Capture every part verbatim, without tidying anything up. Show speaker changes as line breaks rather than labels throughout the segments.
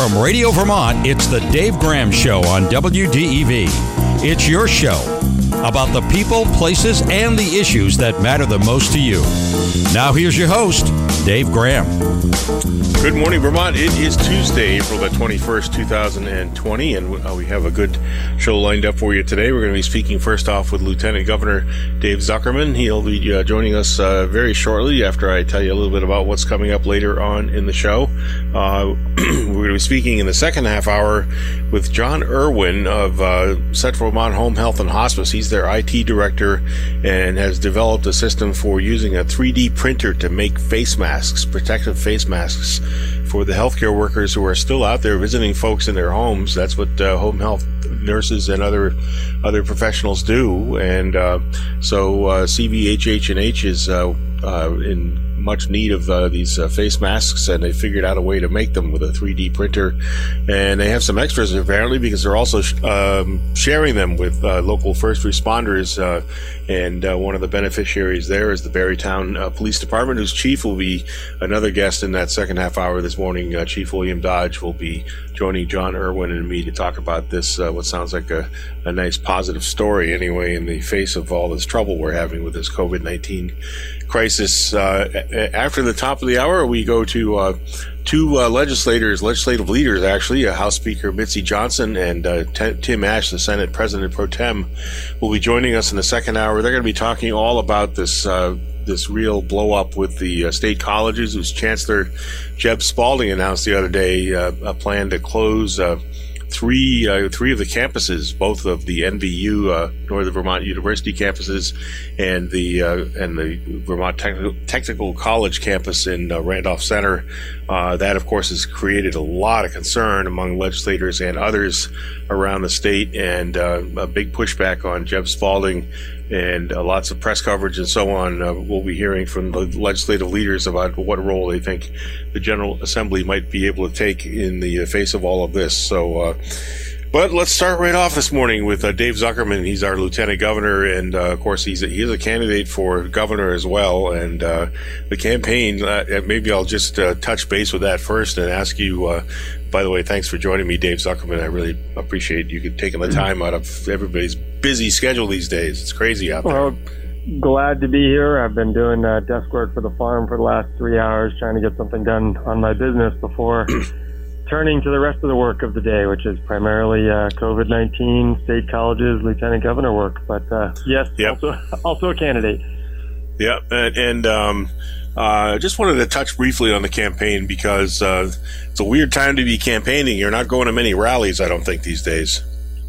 From Radio Vermont, it's the Dave Graham Show on W D E V. It's your show about the people, places, and the issues that matter the most to you. Now here's your host, Dave Graham.
Good morning, Vermont. It is Tuesday, April the twenty-first, two thousand twenty, and uh, we have a good show lined up for you today. We're going to be speaking first off with Lieutenant Governor Dave Zuckerman. He'll be uh, joining us uh, very shortly after I tell you a little bit about what's coming up later on in the show. Uh, we're going to be speaking in the second half hour with John Irwin of uh, Central Vermont Home Health and Hospice. He's their I T director and has developed a system for using a three D printer to make face masks, protective face masks, for the healthcare workers who are still out there visiting folks in their homes. That's what uh, home health nurses and other other professionals do. And uh, so uh, C V H H and H is uh, uh, in much need of uh, these uh, face masks, and they figured out a way to make them with a three D printer. And they have some extras apparently, because they're also sh- um, sharing them with uh, local first responders. Uh, and uh, one of the beneficiaries there is the Barrytown uh, Police Department, whose chief will be another guest in that second half hour this morning. Uh, Chief William Dodge will be joining John Irwin and me to talk about this, uh, what sounds like a, a nice positive story anyway, in the face of all this trouble we're having with this COVID nineteen crisis. Uh, after the top of the hour, we go to uh, two uh, legislators, legislative leaders actually, uh, House Speaker Mitzi Johnson and uh, T- Tim Ash, the Senate President Pro Tem, will be joining us in the second hour. They're going to be talking all about this uh, this real blow up with the uh, state colleges, whose Chancellor Jeb Spalding announced the other day uh, a plan to close uh, three uh, three of the campuses, both of the N V U, uh, Northern Vermont University campuses, and the uh, and the Vermont Technical, Technical College campus in uh, Randolph Center. Uh, that, of course, has created a lot of concern among legislators and others around the state, and uh, a big pushback on Jeb Spalding, and uh, lots of press coverage and so on. Uh, we'll be hearing from the legislative leaders about what role they think the General Assembly might be able to take in the face of all of this. So, uh, but let's start right off this morning with uh, Dave Zuckerman. He's our lieutenant governor, and uh, of course, he's a, he is a candidate for governor as well. And uh, the campaign, uh, maybe I'll just uh, touch base with that first and ask you, uh, by the way, thanks for joining me, Dave Zuckerman. I really appreciate you taking the time out of everybody's busy schedule these days. It's crazy out there.
Well, glad to be here. I've been doing uh, desk work for the farm for the last three hours, trying to get something done on my business before turning to the rest of the work of the day, which is primarily uh, COVID nineteen, state colleges, lieutenant governor work. But uh, yes,
yep.
also, also a candidate.
Yeah, and, and um, uh, just wanted to touch briefly on the campaign, because uh, it's a weird time to be campaigning. You're not going to many rallies, I don't think, these days.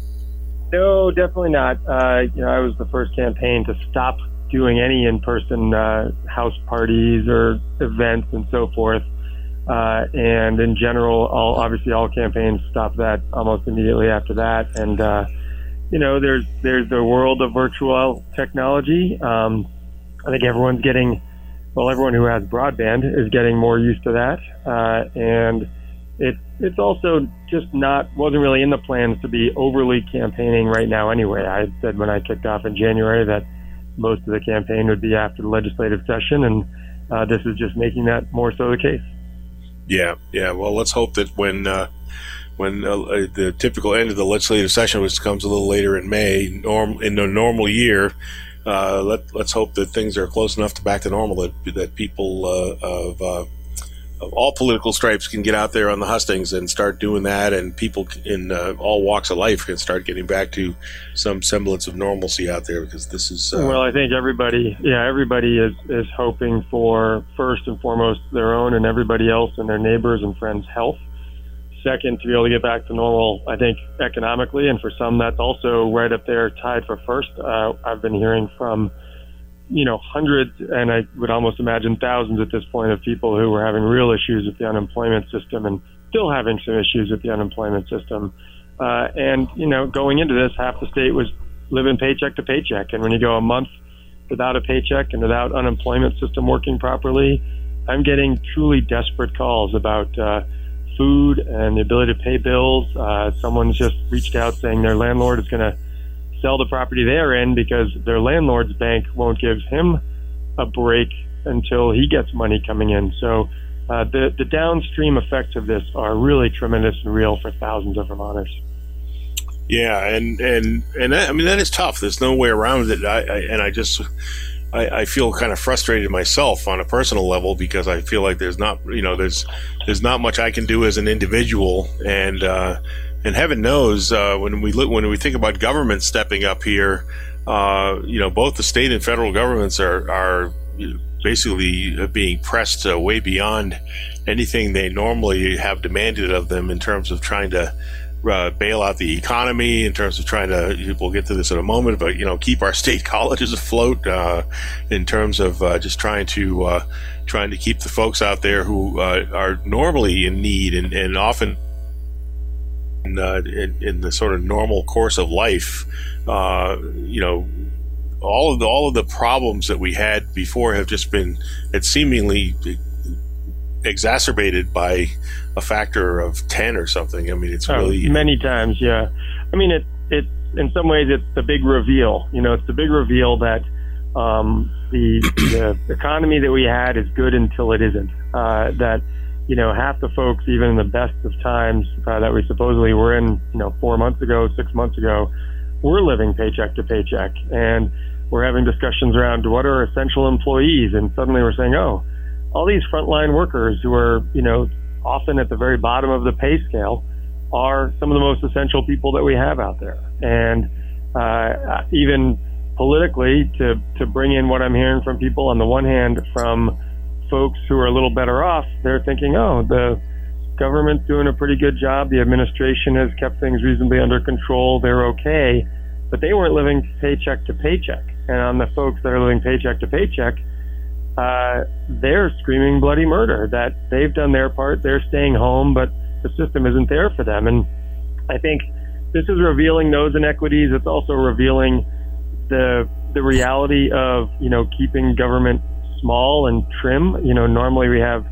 No, definitely not. Uh, you know, I was the first campaign to stop doing any in-person uh, house parties or events and so forth. Uh, and in general, all, obviously all campaigns stop that almost immediately after that. And, uh, you know, there's, there's the world of virtual technology. Um, I think everyone's getting, well, everyone who has broadband is getting more used to that. Uh, and it, it's also just not, wasn't really in the plans to be overly campaigning right now anyway. I said when I kicked off in January that most of the campaign would be after the legislative session, and uh, this is just making that more so the case.
Yeah, yeah. Well, let's hope that when uh, when uh, the typical end of the legislative session, which comes a little later in May, norm in a normal year, uh, let let's hope that things are close enough to back to normal that that people uh, of uh, of all political stripes can get out there on the hustings and start doing that, and people in uh, all walks of life can start getting back to some semblance of normalcy out there, because this is uh,
well, I think everybody yeah everybody is is hoping for, first and foremost, their own and everybody else and their neighbors and friends' health. Second, to be able to get back to normal, I think, economically, and for some that's also right up there tied for first. uh, I've been hearing from you know, hundreds, and I would almost imagine thousands at this point, of people who were having real issues with the unemployment system and still having some issues with the unemployment system. Uh, and, you know, going into this, half the state was living paycheck to paycheck. And when you go a month without a paycheck and without unemployment system working properly, I'm getting truly desperate calls about uh, food and the ability to pay bills. Uh, someone's just reached out saying their landlord is going to sell the property they're in because their landlord's bank won't give him a break until he gets money coming in. So uh, the, the downstream effects of this are really tremendous and real for thousands of Vermonters.
Yeah, and and and that, I mean that is tough. There's no way around it. I, I and I just I, I feel kind of frustrated myself on a personal level because I feel like there's not you know there's there's not much I can do as an individual, and uh, and heaven knows uh, when we look, when we think about government stepping up here, uh, you know both the state and federal governments are are basically being pressed uh, way beyond anything they normally have demanded of them in terms of trying to. Uh, bail out the economy, in terms of trying to, we'll get to this in a moment, but, you know, keep our state colleges afloat, uh, in terms of uh, just trying to uh, trying to keep the folks out there who uh, are normally in need and, and often in, uh, in, in the sort of normal course of life, uh, you know, all of the, all of the problems that we had before have just been, it's seemingly exacerbated by a factor of ten or something. I mean, it's
oh,
really
many times. Yeah. I mean, it, it, in some ways it's the big reveal, you know, it's the big reveal that, um, the, the economy that we had is good until it isn't, uh, that, you know, half the folks, even in the best of times uh, that we supposedly were in, you know, four months ago, six months ago, we're living paycheck to paycheck, and we're having discussions around what are essential employees. And suddenly we're saying, oh, all these frontline workers who are, you know, often at the very bottom of the pay scale are some of the most essential people that we have out there. And uh, even politically, to, to bring in what I'm hearing from people, on the one hand, from folks who are a little better off, they're thinking, oh, the government's doing a pretty good job. The administration has kept things reasonably under control. They're okay. But they weren't living paycheck to paycheck. And on the folks that are living paycheck to paycheck, Uh, they're screaming bloody murder, that they've done their part, they're staying home, but the system isn't there for them. And I think this is revealing those inequities. It's also revealing the the reality of, you know, keeping government small and trim. You know, normally we have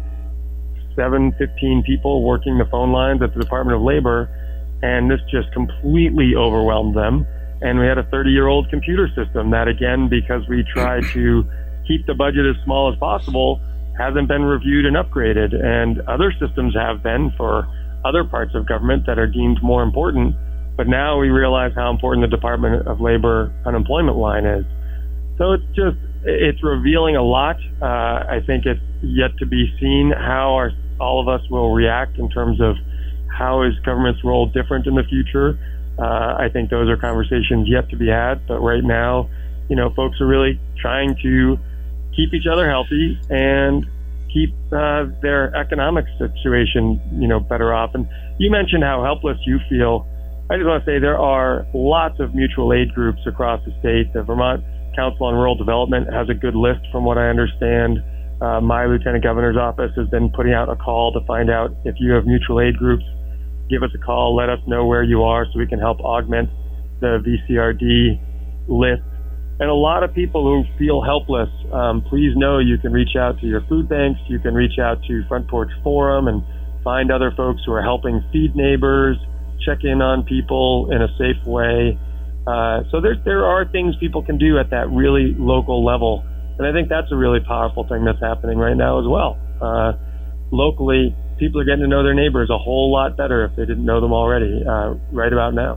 seven, fifteen people working the phone lines at the Department of Labor, and this just completely overwhelmed them. And we had a thirty-year-old computer system that, again, because we tried to keep the budget as small as possible, hasn't been reviewed and upgraded. And other systems have been for other parts of government that are deemed more important. But now we realize how important the Department of Labor unemployment line is. So it's just, it's revealing a lot. Uh, I think it's yet to be seen how our, all of us will react in terms of how is government's role different in the future. Uh, I think those are conversations yet to be had. But right now, you know, folks are really trying to keep each other healthy and keep uh, their economic situation, you know, better off. And you mentioned how helpless you feel. I just want to say there are lots of mutual aid groups across the state. The Vermont Council on Rural Development has a good list, from what I understand. Uh, my Lieutenant Governor's office has been putting out a call to find out if you have mutual aid groups. Give us a call. Let us know where you are so we can help augment the V C R D list. And a lot of people who feel helpless, um, please know you can reach out to your food banks. You can reach out to Front Porch Forum and find other folks who are helping feed neighbors, check in on people in a safe way. Uh, so there, there are things people can do at that really local level. And I think that's a really powerful thing that's happening right now as well. Uh, locally, people are getting to know their neighbors a whole lot better if they didn't know them already, uh, right about now.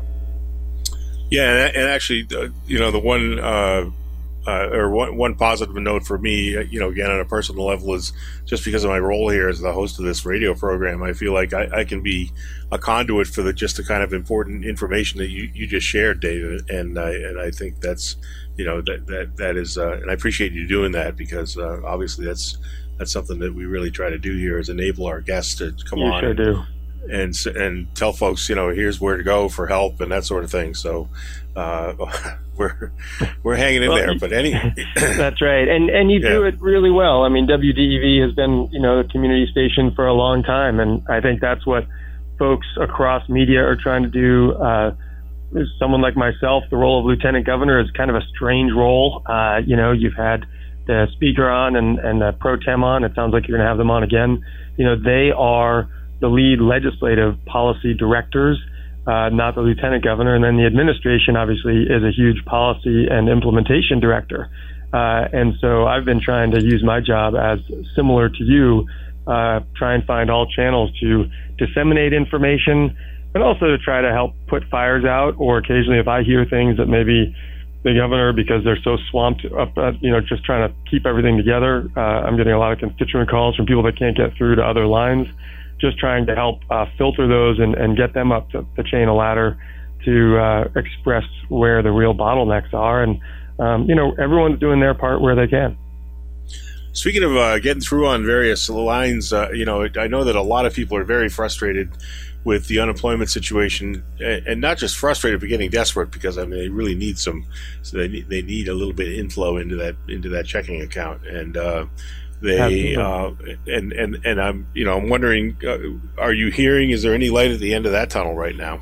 Yeah, and actually, uh, you know, the one uh, uh, or one, one positive note for me, you know, again on a personal level, is just because of my role here as the host of this radio program, I feel like I, I can be a conduit for the just the kind of important information that you, you just shared, David, and I and I think that's, you know, that that that is, uh, and I appreciate you doing that, because uh, obviously that's that's something that we really try to do here, is enable our guests to come
you
on.
Sure do.
And and tell folks, you know, here's where to go for help and that sort of thing. So uh, we're we're hanging in well, there. But any
that's right, and and you yeah. do it really well. I mean, W D E V has been, you know, a community station for a long time, and I think that's what folks across media are trying to do. Uh, someone like myself, the role of Lieutenant Governor is kind of a strange role. Uh, you know, you've had the Speaker on and and the Pro Tem on. It sounds like you're going to have them on again. You know, they are the lead legislative policy directors, uh, not the Lieutenant Governor. And then the administration obviously is a huge policy and implementation director. Uh, and so I've been trying to use my job as similar to you uh, try and find all channels to disseminate information, and also to try to help put fires out. Or occasionally, if I hear things that maybe the governor, because they're so swamped up, uh, you know, just trying to keep everything together, uh, I'm getting a lot of constituent calls from people that can't get through to other lines, just trying to help uh, filter those and, and get them up to the chain of ladder to uh, express where the real bottlenecks are. And, um, you know, everyone's doing their part where they can.
Speaking of uh, getting through on various lines, uh, you know, I know that a lot of people are very frustrated with the unemployment situation, and not just frustrated, but getting desperate, because I mean they really need some, so they need, they need a little bit of inflow into that into that checking account, and uh, they uh, and and and I'm you know I'm wondering, uh, are you hearing? Is there any light at the end of that tunnel right now?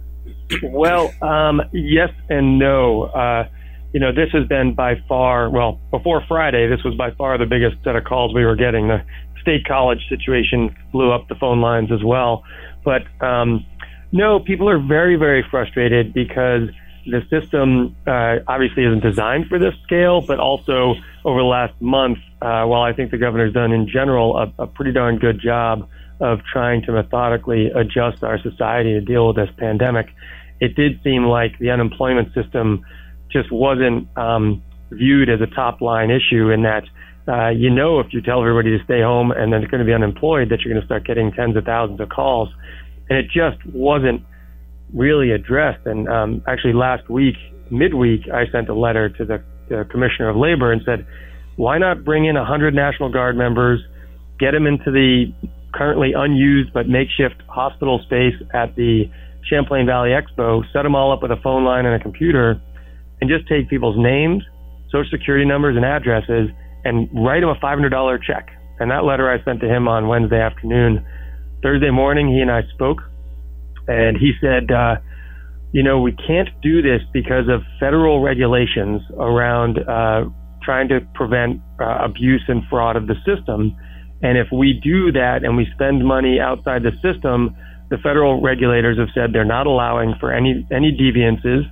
Well, um, yes and no. Uh, you know, this has been by far, well, before Friday, this was by far the biggest set of calls we were getting. The state college situation blew up the phone lines as well. But um, no, people are very, very frustrated because the system uh, obviously isn't designed for this scale, but also over the last month, uh, while I think the governor's done in general a, a pretty darn good job of trying to methodically adjust our society to deal with this pandemic, it did seem like the unemployment system just wasn't um, viewed as a top-line issue, in that uh, you know if you tell everybody to stay home and then they're going to be unemployed, that you're going to start getting tens of thousands of calls. And it just wasn't really addressed. And um, actually last week, midweek, I sent a letter to the, the Commissioner of Labor and said, why not bring in one hundred National Guard members, get them into the currently unused but makeshift hospital space at the Champlain Valley Expo, set them all up with a phone line and a computer, and just take people's names, social security numbers, and addresses, and write them a five hundred dollars check. And that letter I sent to him on Wednesday afternoon. Thursday morning, he and I spoke, and he said, uh, you know, we can't do this because of federal regulations around uh, trying to prevent uh, abuse and fraud of the system. And if we do that and we spend money outside the system, the federal regulators have said they're not allowing for any, any deviances,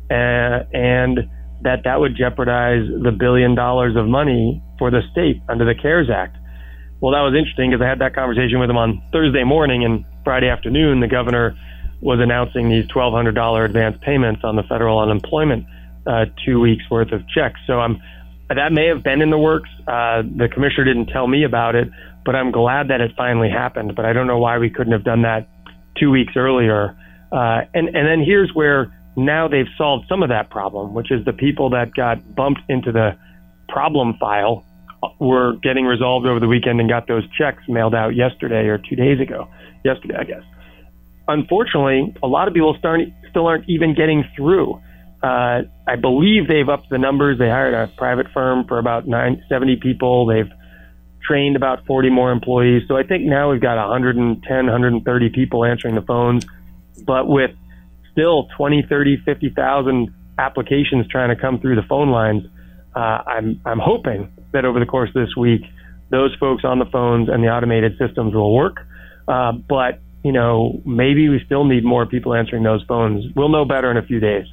uh, and that that would jeopardize the billion dollars of money for the state under the CARES Act. Well, that was interesting because I had that conversation with him on Thursday morning, and Friday afternoon, the governor was announcing these twelve hundred dollars advance payments on the federal unemployment, uh, two weeks worth of checks. So I'm, that may have been in the works. Uh, the commissioner didn't tell me about it, but I'm glad that it finally happened. But I don't know why we couldn't have done that two weeks earlier. Uh, and, and then here's where now they've solved some of that problem, which is the people that got bumped into the problem file were getting resolved over the weekend and got those checks mailed out yesterday or two days ago. Yesterday, I guess. Unfortunately, a lot of people start, still aren't even getting through. Uh, I believe they've upped the numbers. They hired a private firm for about nine, seventy people. They've trained about forty more employees. So I think now we've got one hundred ten, one hundred thirty people answering the phones, but with still twenty, thirty, fifty thousand applications trying to come through the phone lines. Uh, I'm, I'm hoping that over the course of this week, those folks on the phones and the automated systems will work. Uh, but, you know, maybe we still need more people answering those phones. We'll know better in a few days.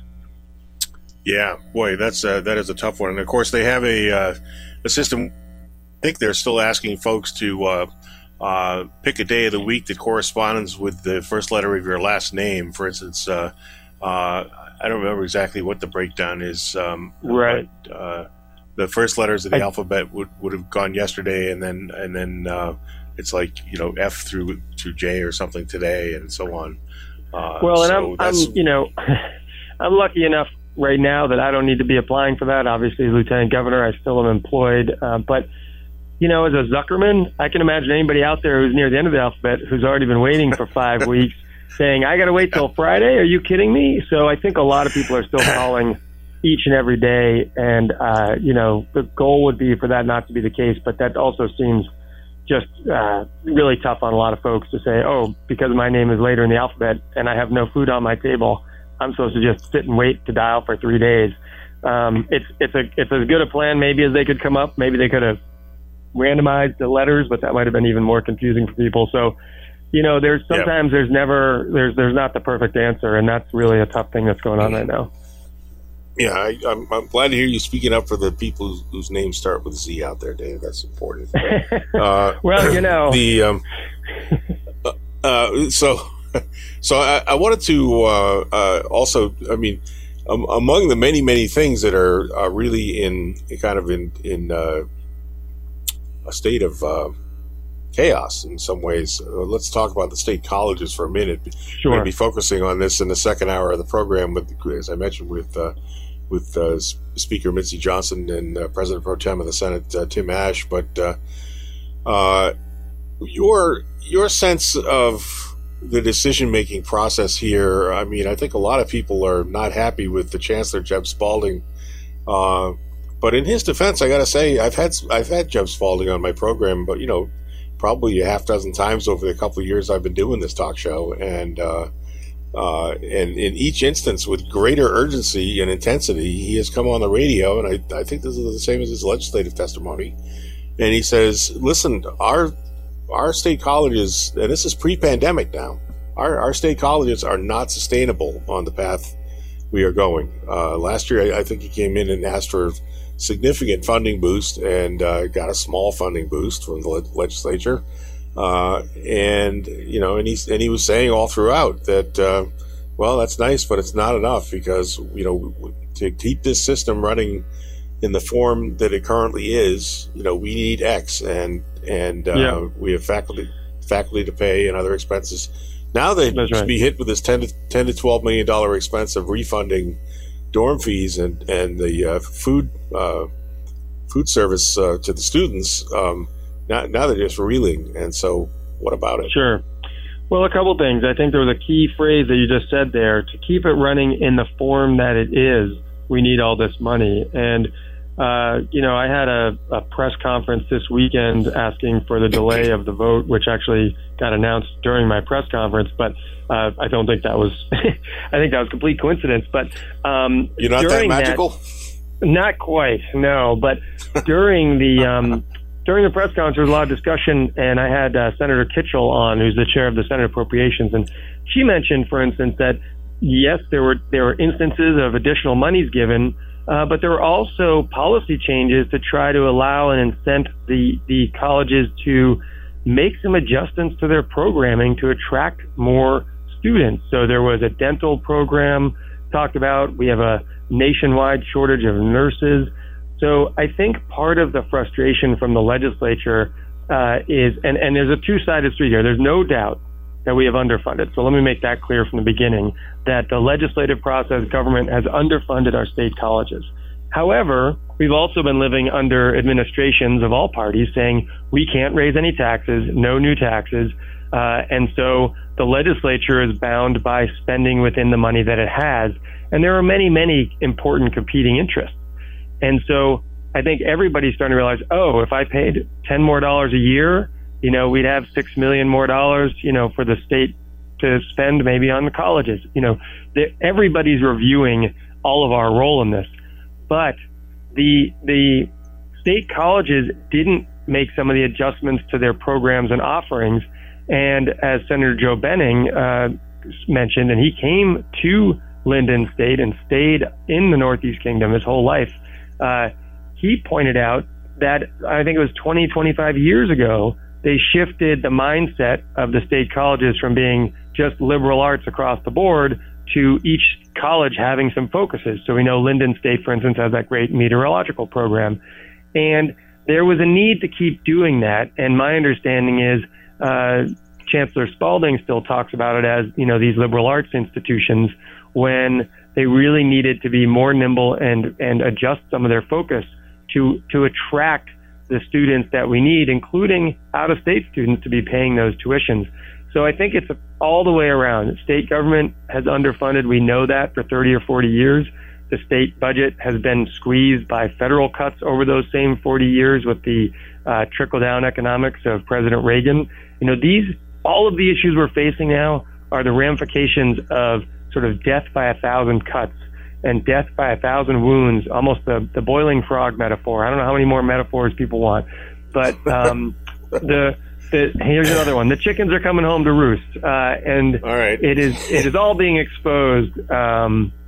Yeah, boy, that's uh, that is a tough one. And of course, they have a uh, a system. I think they're still asking folks to uh, uh, pick a day of the week that corresponds with the first letter of your last name. For instance, uh, uh, I don't remember exactly what the breakdown is. Um,
right.
But, uh, the first letters of the
I,
alphabet would, would have gone yesterday, and then and then uh, it's like, you know, F through to J or something today, and so on. Uh,
well, and
so
I'm, I'm, you know, I'm lucky enough right now that I don't need to be applying for that. Obviously, Lieutenant Governor, I still am employed. Uh, but, you know, as a Zuckerman, I can imagine anybody out there who's near the end of the alphabet who's already been waiting for five weeks saying, I got to wait till Friday? Are you kidding me? So I think a lot of people are still calling each and every day. And, uh, you know, the goal would be for that not to be the case. But that also seems just uh, really tough on a lot of folks to say, oh, because my name is later in the alphabet and I have no food on my table, I'm supposed to just sit and wait to dial for three days. Um, it's it's a it's as good a plan maybe as they could come up. Maybe they could have randomized the letters, but that might have been even more confusing for people. So, you know, there's sometimes yeah. there's never there's there's not the perfect answer, and that's really a tough thing that's going on right now.
Yeah, I, I'm, I'm glad to hear you speaking up for the people whose, whose names start with Z out there, Dave. That's important. Uh,
well, you know,
the um, uh, uh, so so I, I wanted to uh, uh, also, I mean, um, among the many many things that are, are really in kind of in in uh, a state of uh, chaos in some ways. Uh, let's talk about the state colleges for a minute.
Sure.
We're going to be focusing on this in the second hour of the program, with, as I mentioned, with uh, with uh, Speaker Mitzi Johnson and uh, President Pro Tem of the Senate, uh, Tim Ash. But uh, uh, your your sense of the decision-making process here, I mean, I think a lot of people are not happy with the Chancellor, Jeb Spalding. Uh, but in his defense, I got to say, I've had I've had Jeb Spalding on my program, but, you know, probably a half dozen times over the couple of years I've been doing this talk show. And uh, uh, and in each instance, with greater urgency and intensity, he has come on the radio, and I, I think this is the same as his legislative testimony. And he says, listen, our our state colleges, and this is pre-pandemic now, our, our state colleges are not sustainable on the path we are going. Uh, last year, I, I think he came in and asked for significant funding boost, and uh, got a small funding boost from the le- legislature. Uh, and, you know, and, he's, and he was saying all throughout that, uh, well, that's nice, but it's not enough, because, you know, to keep this system running in the form that it currently is, you know, we need X, and, and uh, yeah. we have faculty, faculty to pay and other expenses. Now they
right.
should be hit with this ten to twelve million dollars expense of refunding dorm fees and, and the uh, food, uh, food service uh, to the students. Um, now, now they're just reeling. And so what about it?
Sure. Well, a couple things. I think there was a key phrase that you just said there. To keep it running in the form that it is, we need all this money. And, uh, you know, I had a, a press conference this weekend asking for the delay of the vote, which actually got announced during my press conference. But uh, I don't think that was, I think that was complete coincidence. But um,
you're not that magical?
That, not quite, no. But during the um, during the press conference, there was a lot of discussion, and I had uh, Senator Kitchell on, who's the chair of the Senate Appropriations, and she mentioned, for instance, that yes, there were there were instances of additional monies given, uh, but there were also policy changes to try to allow and incent the the colleges to make some adjustments to their programming to attract more students. So there was a dental program talked about. We have a nationwide shortage of nurses. So I think part of the frustration from the legislature uh, is, and, and there's a two-sided street here. There's no doubt that we have underfunded. So let me make that clear from the beginning, that the legislative process, government has underfunded our state colleges. However, we've also been living under administrations of all parties saying we can't raise any taxes, no new taxes. Uh, and so the legislature is bound by spending within the money that it has. And there are many, many important competing interests. And so I think everybody's starting to realize, oh, if I paid ten more dollars a year, you know, we'd have six million more dollars, you know, for the state to spend maybe on the colleges. You know, everybody's reviewing all of our role in this. But the the state colleges didn't make some of the adjustments to their programs and offerings. And as Senator Joe Benning uh, mentioned, and he came to Linden State and stayed in the Northeast Kingdom his whole life, uh, he pointed out that I think it was twenty, twenty-five years ago, they shifted the mindset of the state colleges from being just liberal arts across the board to each college having some focuses. So we know Linden State, for instance, has that great meteorological program. And there was a need to keep doing that. And my understanding is uh, Chancellor Spalding still talks about it as, you know, these liberal arts institutions, when they really needed to be more nimble and, and adjust some of their focus to, to attract the students that we need, including out-of-state students, to be paying those tuitions. So I think it's all the way around. State government has underfunded. We know that for thirty or forty years. The state budget has been squeezed by federal cuts over those same forty years with the uh, trickle-down economics of President Reagan. You know, these, all of the issues we're facing now are the ramifications of sort of death by a thousand cuts and death by a thousand wounds, almost the, the boiling frog metaphor. I don't know how many more metaphors people want, but um, the, the here's another one. The chickens are coming home to roost, uh, and
all right.
it is it is all being exposed. Um,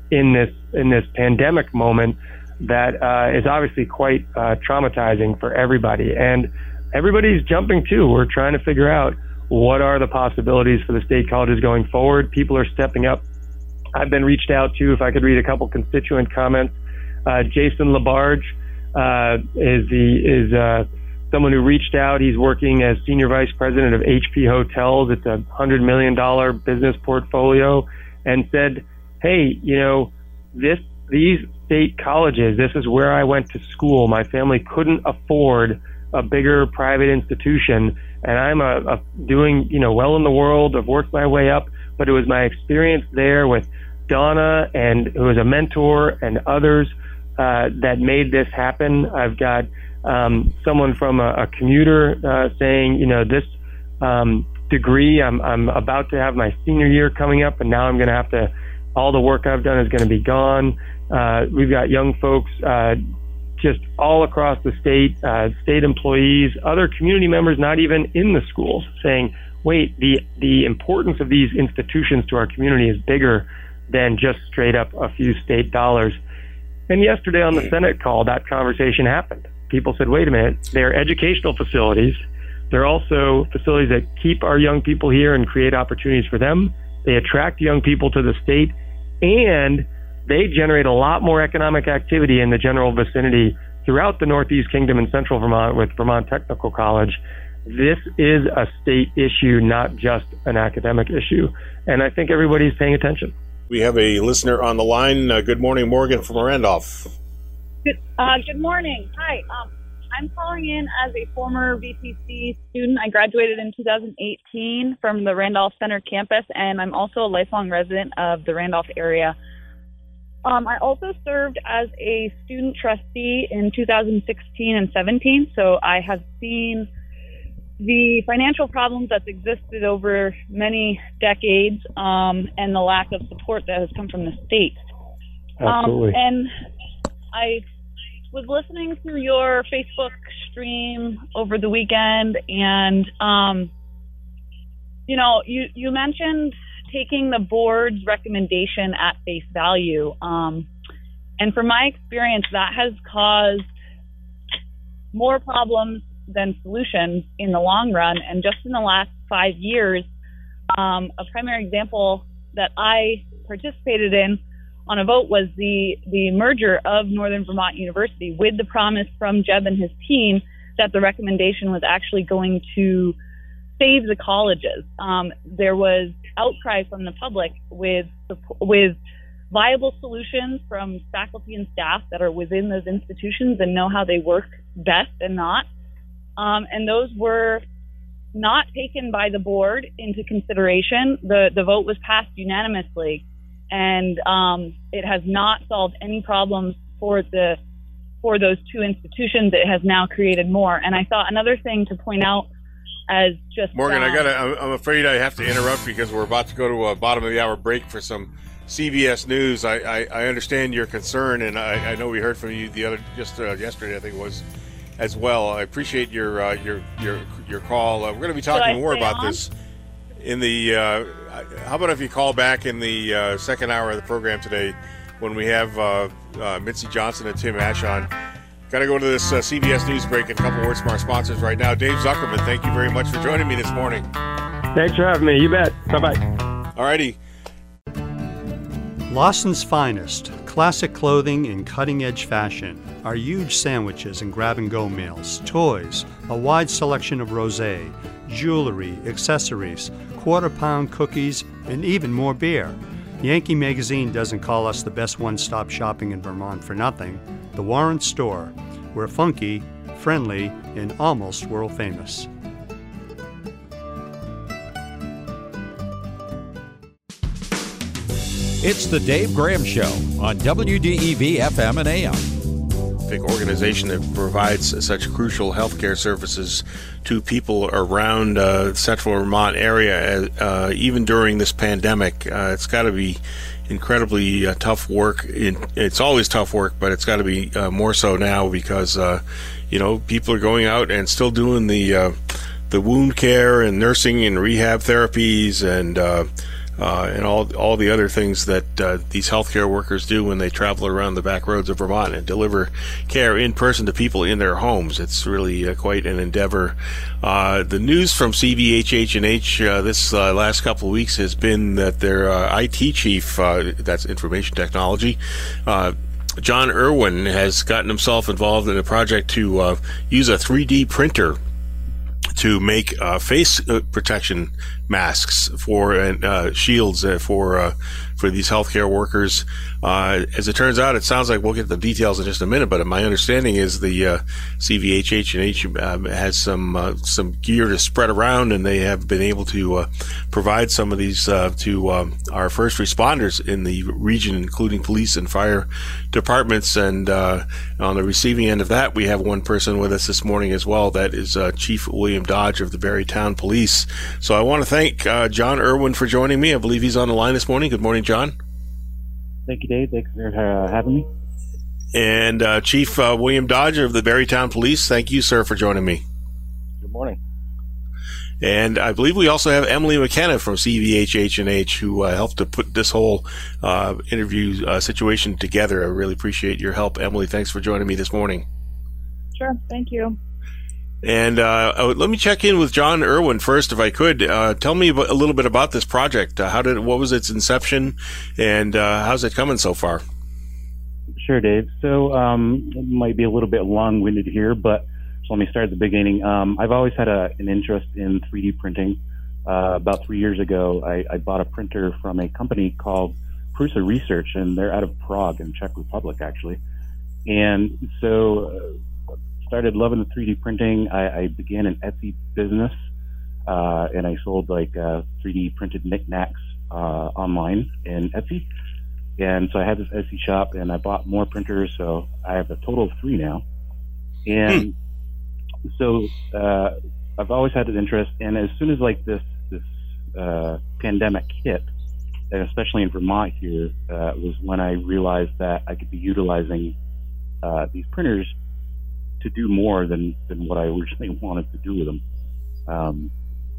in this in this pandemic moment that uh, is obviously quite uh, traumatizing for everybody. And everybody's jumping too. We're trying to figure out what are the possibilities for the state colleges going forward. People are stepping up. I've been reached out to, if I could read a couple constituent comments. Uh, Jason Labarge uh, is the is uh, someone who reached out. He's working as senior vice president of H P Hotels. It's a hundred million dollar business portfolio, and said, "Hey, you know, this these state colleges. This is where I went to school. My family couldn't afford a bigger private institution, and I'm a, a doing you know well in the world. I've worked my way up, but it was my experience there with Donna, and who was a mentor, and others uh, that made this happen. I've got um, someone from a, a commuter uh, saying, you know, this um, degree, I'm, I'm about to have my senior year coming up, and now I'm going to have to, all the work I've done is going to be gone. Uh, we've got young folks uh, just all across the state, uh, state employees, other community members, not even in the schools, saying, wait, the, the importance of these institutions to our community is bigger than just straight up a few state dollars. And yesterday on the Senate call, that conversation happened. People said, wait a minute, they're educational facilities. They're also facilities that keep our young people here and create opportunities for them. They attract young people to the state, and they generate a lot more economic activity in the general vicinity throughout the Northeast Kingdom and Central Vermont with Vermont Technical College. This is a state issue, not just an academic issue. And I think everybody's paying attention.
We have a listener on the line. Uh, good morning, Morgan from Randolph.
Good, uh, good morning. Hi. Um, I'm calling in as a former V T C student. I graduated in two thousand eighteen from the Randolph Center campus, and I'm also a lifelong resident of the Randolph area. Um, I also served as a student trustee in two thousand sixteen and seventeen, so I have seen the financial problems that's existed over many decades, um, and the lack of support that has come from the state.
Absolutely.
Um, and I was listening to your Facebook stream over the weekend, and, um, you know, you, you mentioned taking the board's recommendation at face value. Um, and from my experience, that has caused more problems than solutions in the long run. And just in the last five years, um, a primary example that I participated in on a vote was the, the merger of Northern Vermont University, with the promise from Jeb and his team that the recommendation was actually going to save the colleges. Um, there was outcry from the public with with viable solutions from faculty and staff that are within those institutions and know how they work best and not. Um, and those were not taken by the board into consideration. The the vote was passed unanimously, and um, it has not solved any problems for the for those two institutions. It has now created more. And I thought another thing to point out as just
Morgan,
uh,
I gotta. I'm afraid I have to interrupt because we're about to go to a bottom of the hour break for some C B S News. I, I, I understand your concern, and I, I know we heard from you the other just uh, yesterday, I think it was, as well. I appreciate your uh, your your your call. Uh, we're going to be talking more about on? this in the. Uh, how about if you call back in the uh, second hour of the program today, when we have uh, uh, Mitzi Johnson and Tim Ash on. Got to go to this uh, C B S News break and a couple words from our sponsors right now. Dave Zuckerman, thank you very much for joining me this morning.
Thanks for having me. You bet. Bye-bye.
All righty.
Lawson's Finest, classic clothing in cutting-edge fashion. Our huge sandwiches and grab-and-go meals, toys, a wide selection of rosé, jewelry, accessories, quarter-pound cookies, and even more beer. Yankee Magazine doesn't call us the best one-stop shopping in Vermont for nothing. The Warren Store. We're funky, friendly, and almost world-famous.
It's the Dave Graham Show on W D E V F M and A M.
Big organization that provides such crucial healthcare services to people around uh, the Central Vermont area, uh, even during this pandemic. Uh, it's got to be incredibly uh, tough work. In, it's always tough work, but it's got to be uh, more so now because, uh, you know, people are going out and still doing the uh, the wound care and nursing and rehab therapies and uh, uh, and all all the other things that uh, these healthcare workers do when they travel around the back roads of Vermont and deliver care in person to people in their homes. It's really uh, quite an endeavor. Uh, the news from C V H H and H uh, this uh, last couple of weeks has been that their uh, I T chief, uh, that's information technology, uh, John Irwin, has gotten himself involved in a project to uh, use a three D printer to make uh, face uh, protection masks for and uh, shields uh, for uh, for these healthcare workers. Uh, as it turns out, it sounds like we'll get the details in just a minute, but my understanding is the uh, C V H H and H um, has some uh, some gear to spread around, and they have been able to uh, provide some of these uh, to um, our first responders in the region, including police and fire departments. And uh, on the receiving end of that, we have one person with us this morning as well. That is uh, Chief William Dodge of the Barrytown Police. So I want to thank uh, John Irwin for joining me. I believe he's on the line this morning. Good morning, John.
Thank you, Dave. Thanks for uh, having me.
And uh, Chief uh, William Dodge of the Barrytown Police, thank you, sir, for joining me.
Good morning.
And I believe we also have Emily McKenna from C V H H and H who uh, helped to put this whole uh, interview uh, situation together. I really appreciate your help, Emily. Thanks for joining me this morning.
Sure. Thank you.
And uh, let me check in with John Irwin first, if I could. Uh, tell me a little bit about this project. Uh, how did what was its inception, and uh, how's it coming so far?
Sure, Dave. So um, it might be a little bit long-winded here, but so let me start at the beginning. Um, I've always had a, an interest in three D printing. Uh, about three years ago, I, I bought a printer from a company called Prusa Research, and they're out of Prague in Czech Republic, actually. And so uh, started loving the three D printing. I, I began an Etsy business, uh, and I sold like uh, three D printed knickknacks uh, online in Etsy. And so I had this Etsy shop, and I bought more printers. So I have a total of three now. And hmm. so uh, I've always had an interest. And as soon as like this this uh, pandemic hit, and especially in Vermont here, uh, was when I realized that I could be utilizing uh, these printers to do more than, than what I originally wanted to do with them. Um,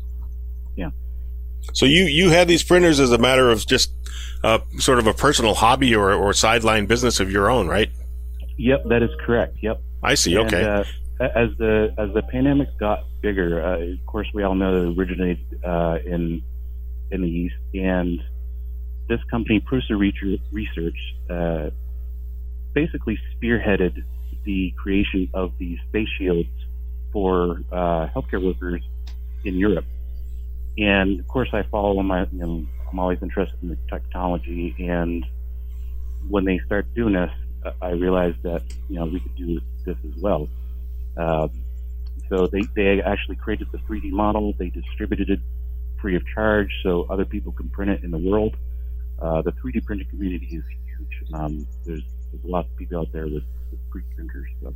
yeah.
So you, you had these printers as a matter of just uh, sort of a personal hobby or, or sideline business of your own, right?
Yep, that is correct. Yep.
I see. Okay.
And, uh, as the as the pandemic got bigger, uh, of course, we all know that it originated uh, in in the East, and this company, Prusa Research, uh, basically spearheaded the creation of these face shields for uh, healthcare workers in Europe. And of course, I follow my, you know, I'm always interested in the technology. And when they started doing this, I realized that, you know, we could do this as well. Um, so they, they actually created the three D model. They distributed it free of charge so other people can print it in the world. Uh, the three D printing community is huge. Um, there's, there's lots of people out there with free printers. So.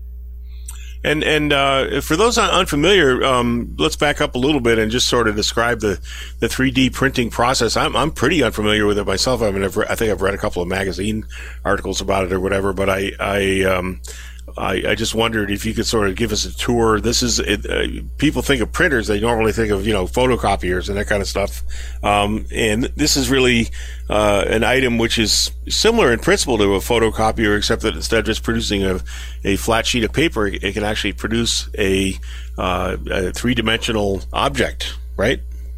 And and uh, for those unfamiliar, um, let's back up a little bit and just sort of describe the, the three D printing process. I'm I'm pretty unfamiliar with it myself. I mean, I've re- I think I've read a couple of magazine articles about it or whatever, but I I um, I, I just wondered if you could sort of give us a tour. This is it, uh, people think of printers; they normally think of you know photocopiers and that kind of stuff. Um, and this is really uh, an item which is similar in principle to a photocopier, except that instead of just producing a, a flat sheet of paper, it can actually produce a, uh, a three-dimensional object, right?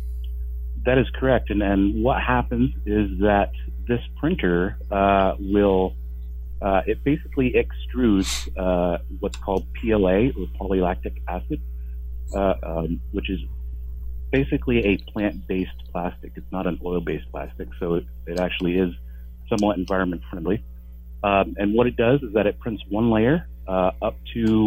That is correct. And and what happens is that this printer uh, will Uh, it basically extrudes uh, what's called P L A, or polylactic acid, uh, um, which is basically a plant-based plastic. It's not an oil-based plastic, so it, it actually is somewhat environment-friendly. Um, and what it does is that it prints one layer uh, up to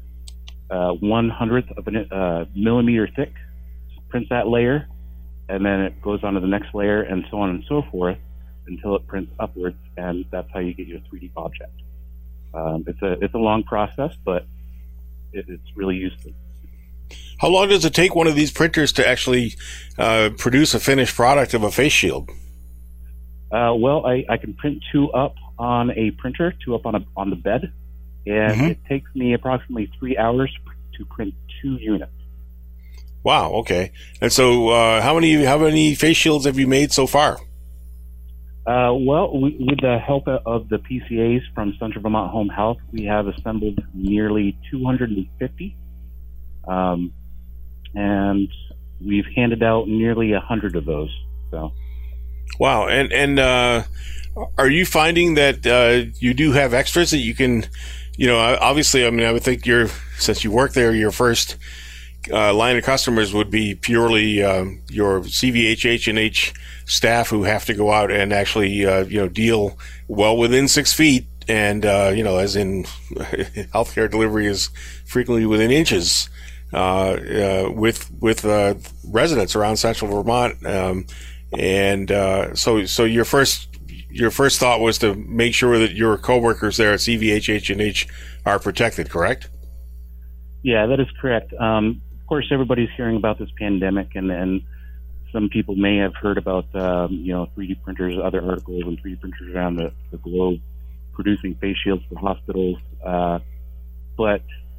uh, one hundredth of a uh, millimeter thick, prints that layer, and then it goes on to the next layer, and so on and so forth, until it prints upwards, and that's how you get your three D object. Um, it's a it's a long process, but it, it's really useful.
How long does it take one of these printers to actually uh, produce a finished product of a face shield?
Uh, well, I, I can print two up on a printer, two up on a on the bed, and mm-hmm. it takes me approximately three hours to print two units.
Wow. Okay. And so, uh, how many how many face shields have you made so far?
Uh, well, we, with the help of the P C As from Central Vermont Home Health, we have assembled nearly two hundred fifty, um, and we've handed out nearly a hundred of those. So,
wow. And and uh, are you finding that uh, you do have extras that you can, you know, obviously, I mean, I would think you're since you work there, your first Uh, line of customers would be purely um, your C V H H and H staff who have to go out and actually, uh, you know, deal well within six feet, and uh, you know, as in healthcare delivery is frequently within inches uh, uh, with with uh, residents around Central Vermont, um, and uh, so so your first your first thought was to make sure that your coworkers there at C V H H and H are protected, correct?
Yeah, that is correct. Um, Of course, everybody's hearing about this pandemic, and, and some people may have heard about, um, you know, three D printers, other articles, and three D printers around the, the globe producing face shields for hospitals. Uh, but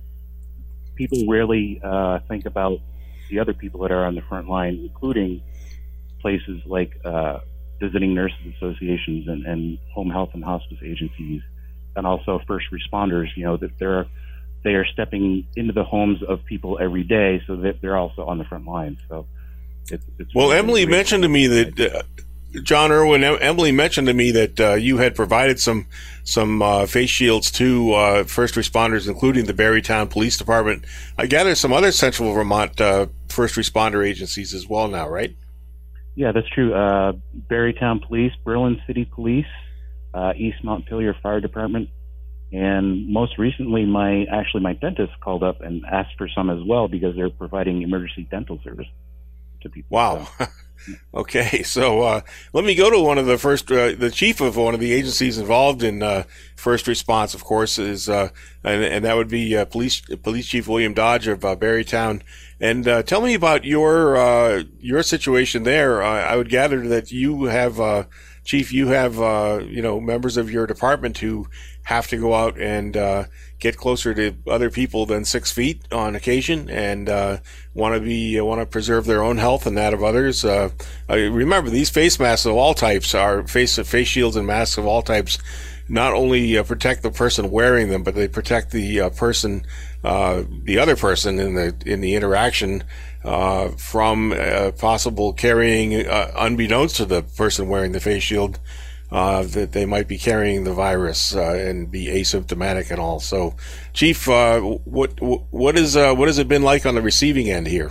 people rarely uh, think about the other people that are on the front line, including places like uh, visiting nurses associations and, and home health and hospice agencies, and also first responders. You know, that they're They are stepping into the homes of people every day, so that they're also on the front line. So, it's, it's
well,
really
Emily mentioned to me that uh, John Irwin. Emily mentioned to me that uh, you had provided some some uh, face shields to uh, first responders, including the Barrytown Police Department. I gather some other Central Vermont uh, first responder agencies as well now, right?
Yeah, that's true. Uh, Barrytown Police, Berlin City Police, uh, East Montpelier Fire Department. And most recently, my actually my dentist called up and asked for some as well, because they're providing emergency dental service to people.
Wow.
So,
okay, so uh, let me go to one of the first, uh, the chief of one of the agencies involved in uh, first response, of course, is, uh, and, and that would be uh, Police Police Chief William Dodge of uh, Barrytown. And uh, tell me about your uh, your situation there. Uh, I would gather that you have, uh, Chief, you have, uh, you know, members of your department who have to go out and uh, get closer to other people than six feet on occasion, and uh, want to be uh, want to preserve their own health and that of others. Uh, I remember, these face masks of all types are face face shields and masks of all types. Not only uh, protect the person wearing them, but they protect the uh, person, uh, the other person in the in the interaction uh, from uh, possible carrying, uh, unbeknownst to the person wearing the face shield, uh, that they might be carrying the virus uh, and be asymptomatic and all. So, Chief, uh, what what is uh, what has it been like on the receiving end here?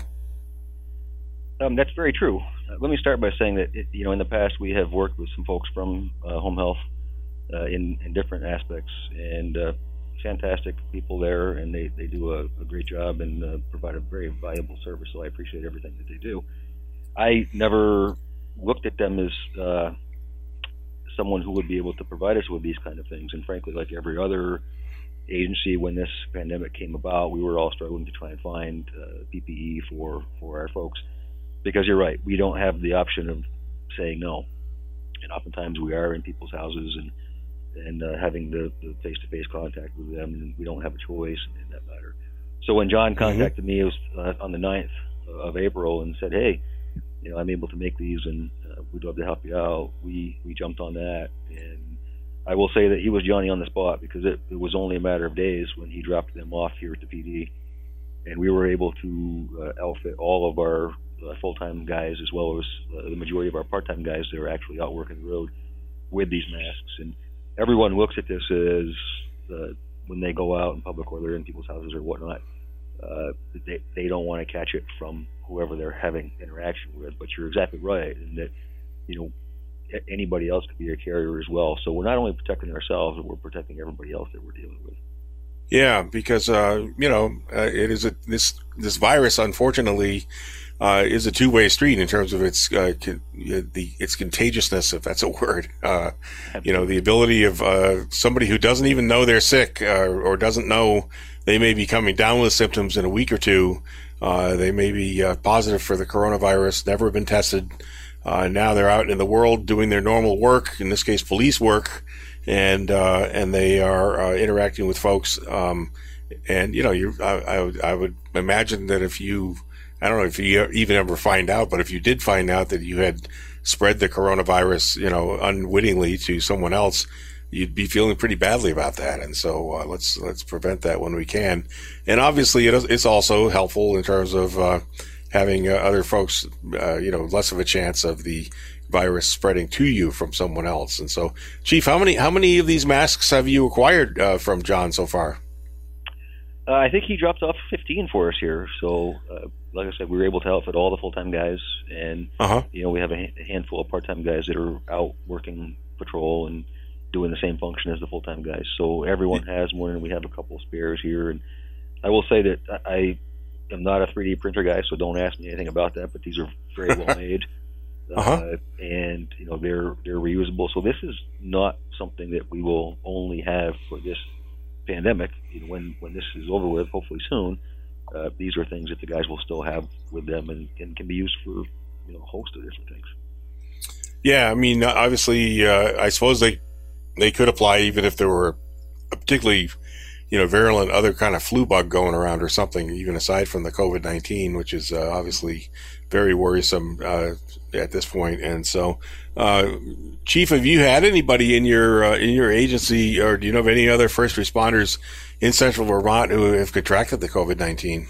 Um, that's very true. Uh, let me start by saying that it, you know, in the past we have worked with some folks from uh, home health uh, in in different aspects, and uh, fantastic people there, and they they do a, a great job and uh, provide a very valuable service. So I appreciate everything that they do. I never looked at them as uh, someone who would be able to provide us with these kind of things. And frankly, like every other agency, when this pandemic came about, we were all struggling to try and find uh, P P E for, for our folks. Because you're right, we don't have the option of saying no. And oftentimes we are in people's houses and and uh, having the, the face-to-face contact with them, and we don't have a choice in that matter. So when John contacted mm-hmm. me, it was uh, on the ninth of April, and said, hey, you know, I'm able to make these, and uh, we'd love to help you out. We we jumped on that, and I will say that he was Johnny on the spot, because it, it was only a matter of days when he dropped them off here at the P D, and we were able to uh, outfit all of our uh, full-time guys, as well as uh, the majority of our part-time guys that are actually out working the road with these masks. And everyone looks at this as uh, when they go out in public or they're in people's houses or whatnot, uh, they, they don't want to catch it from whoever they're having interaction with. But you're exactly right in that, you know, anybody else could be a carrier as well. So we're not only protecting ourselves, but we're protecting everybody else that we're dealing with.
Yeah, because uh, you know, uh, it is a this this virus, unfortunately, uh, is a two-way street in terms of its uh, con- the its contagiousness, if that's a word. Uh, you know, the ability of uh, somebody who doesn't even know they're sick uh, or doesn't know they may be coming down with symptoms in a week or two. Uh, they may be uh, positive for the coronavirus, never been tested. Uh, now they're out in the world doing their normal work, in this case, police work, and uh, and they are uh, interacting with folks. Um, and you know, you I, I would I would imagine that if you I don't know if you even ever find out, but if you did find out that you had spread the coronavirus, you know, unwittingly to someone else, you'd be feeling pretty badly about that. And so uh, let's let's prevent that when we can. And obviously, it is, it's also helpful in terms of uh, having uh, other folks, uh, you know, less of a chance of the virus spreading to you from someone else. And so, Chief, how many how many of these masks have you acquired uh, from John so far?
Uh, I think he dropped off fifteen for us here. So, uh, like I said, we were able to outfit all the full-time guys, and
uh-huh.
you know, we have a, ha- a handful of part-time guys that are out working patrol and doing the same function as the full-time guys. So everyone has one, and we have a couple of spares here. And I will say that I am not a three D printer guy, so don't ask me anything about that. But these are very well made,
uh-huh.
uh, and you know, they're they're reusable. So this is not something that we will only have for this pandemic. You know, when when this is over with, hopefully soon, uh, these are things that the guys will still have with them, and, and can be used for, you know, a host of different things.
Yeah, I mean, obviously, uh, I suppose they they could apply even if there were a particularly, you know, virulent other kind of flu bug going around or something, even aside from the COVID nineteen, which is uh, obviously very worrisome uh, at this point. And so, uh, Chief, have you had anybody in your uh, in your agency, or do you know of any other first responders in Central Vermont who have contracted the COVID nineteen?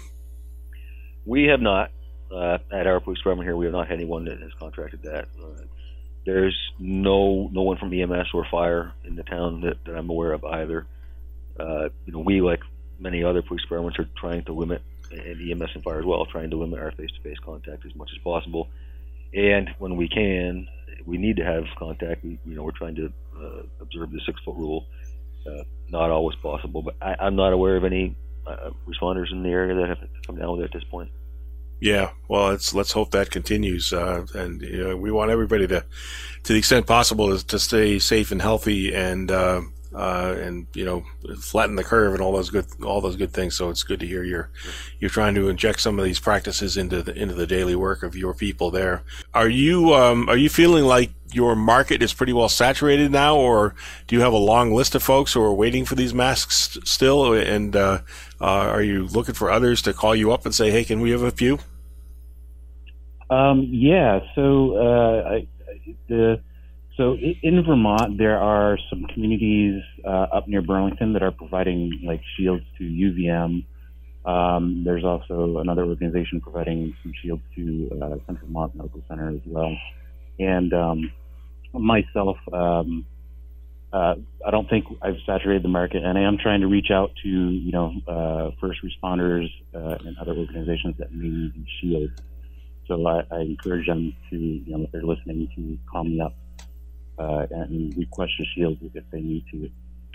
We have not. Uh, at our police department here, we have not had anyone that has contracted that. Uh, there's no no one from E M S or fire in the town that, that I'm aware of either. Uh, you know, we, like many other police departments, are trying to limit, and E M S and fire as well, trying to limit our face-to-face contact as much as possible. And when we can, we need to have contact. We, you know, we're trying to uh, observe the six-foot rule. Uh, not always possible, but I, I'm not aware of any uh, responders in the area that have come down with it at this point.
Yeah, well, it's, let's hope that continues. Uh, and you know, we want everybody to, to the extent possible, to, to stay safe and healthy, and uh, uh, and you know, flatten the curve and all those good all those good things. So it's good to hear you're you're trying to inject some of these practices into the into the daily work of your people there. Are you um, are you feeling like your market is pretty well saturated now, or do you have a long list of folks who are waiting for these masks still? And uh, uh, are you looking for others to call you up and say, "Hey, can we have a few?"
Um, yeah. So, uh, I, the so in Vermont, there are some communities uh, up near Burlington that are providing like shields to U V M. Um, there's also another organization providing some shields to uh, Central Vermont Medical Center as well. And um, myself, um, uh, I don't think I've saturated the market, and I am trying to reach out to, you know, uh, first responders uh, and other organizations that may need these shields. So I, I encourage them to, you know, if they're listening, to call me up uh, and request the shields if they need to.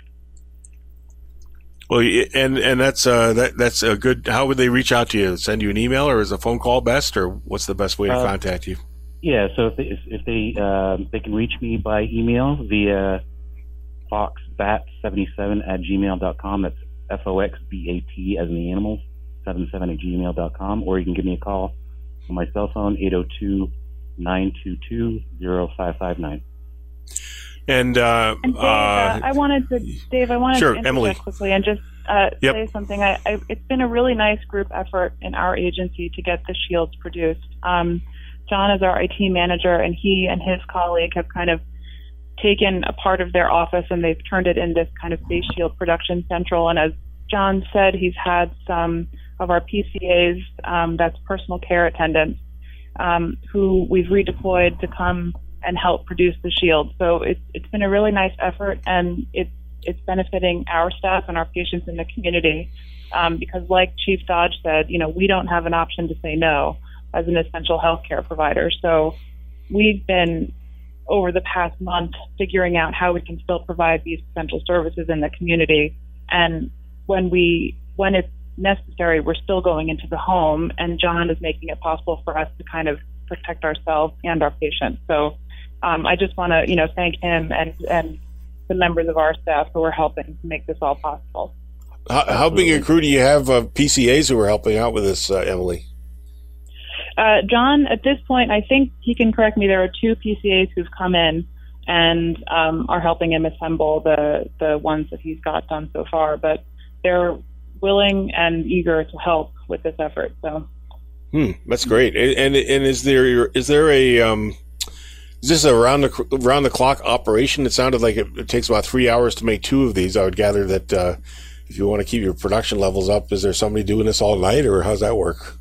Well, and and that's uh, that that's a good. How would they reach out to you? Send you an email, or is a phone call best, or what's the best way to uh, contact you?
Yeah, so if they, if they uh, they can reach me by email via foxbat seventy-seven at gmail dot com. That's F O X B A T as in the animal, seventy-seven at gmail dot com. Or you can give me a call on my cell phone, eight oh two, nine two two, oh five five nine.
And, uh,
and Dave,
uh,
uh, I wanted to, Dave, I wanted
sure,
to interject
Emily.
quickly and just uh,
yep.
say something. I, I, it's been a really nice group effort in our agency to get the shields produced. Um, John is our I T manager, and he and his colleague have kind of taken a part of their office and they've turned it into kind of face shield production central. And as John said, he's had some of our P C As, um, that's personal care attendants, um, who we've redeployed to come and help produce the shield. So it's it's been a really nice effort, and it's it's benefiting our staff and our patients in the community, um, because like Chief Dodge said, you know, we don't have an option to say no as an essential healthcare provider. So we've been, over the past month, figuring out how we can still provide these essential services in the community. And when we when it's necessary, we're still going into the home, and John is making it possible for us to kind of protect ourselves and our patients. So um, I just want to, you know, thank him and, and the members of our staff who are helping to make this all possible.
How, how big a crew do you have of P C As who are helping out with this, uh, Emily?
Uh, John, at this point, I think he can correct me. There are two P C As who've come in and um, are helping him assemble the, the ones that he's got done so far, but they're willing and eager to help with this effort. So.
Hmm, that's great. And and is there is there a um, is this a round the round the clock operation? It sounded like it, it takes about three hours to make two of these. I would gather that uh, if you want to keep your production levels up, is there somebody doing this all night, or how's that work?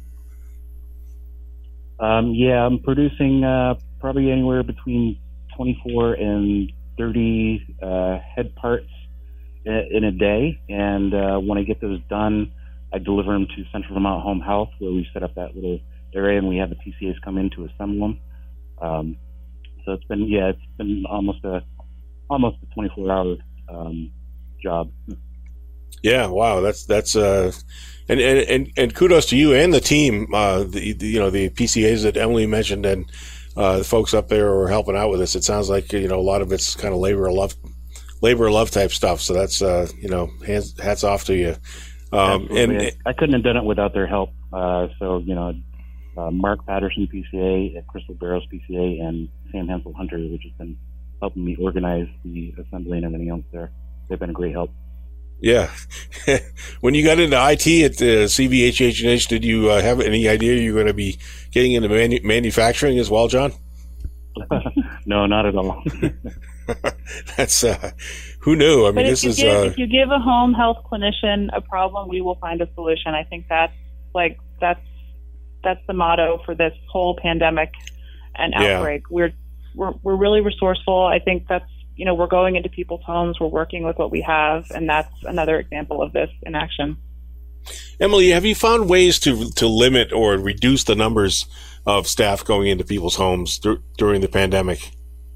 Um, yeah, I'm producing uh, probably anywhere between twenty-four and thirty uh, head parts in, in a day, and uh, when I get those done, I deliver them to Central Vermont Home Health, where we set up that little area, and we have the P C As come in to assemble them. Um, so it's been, yeah, it's been almost a almost a twenty-four hour um, job.
Yeah, wow, that's that's uh, and, and and kudos to you and the team. Uh, the, the you know the P C As that Emily mentioned, and uh, the folks up there who are helping out with this. It sounds like you know a lot of it's kind of labor of love, labor of love type stuff. So that's uh, you know hands hats off to you. Um, and
I couldn't have done it without their help. Uh, so, you know, uh, Mark Patterson, P C A, at Crystal Barrows, P C A, and Sam Hensel Hunter, which has been helping me organize the assembly and everything else there. They've been a great help.
Yeah. When you got into I T at uh, C V H H and H, did you uh, have any idea you were going to be getting into manu- manufacturing as well, John?
No, not at all.
That's uh, who knew? I mean,
but
this
if
is.
You give,
uh,
if you give a home health clinician a problem, we will find a solution. I think that's like that's that's the motto for this whole pandemic and outbreak. Yeah. We're we're we're really resourceful. I think that's you know we're going into people's homes. We're working with what we have, and that's another example of this in action.
Emily, have you found ways to to limit or reduce the numbers of staff going into people's homes th- during the pandemic?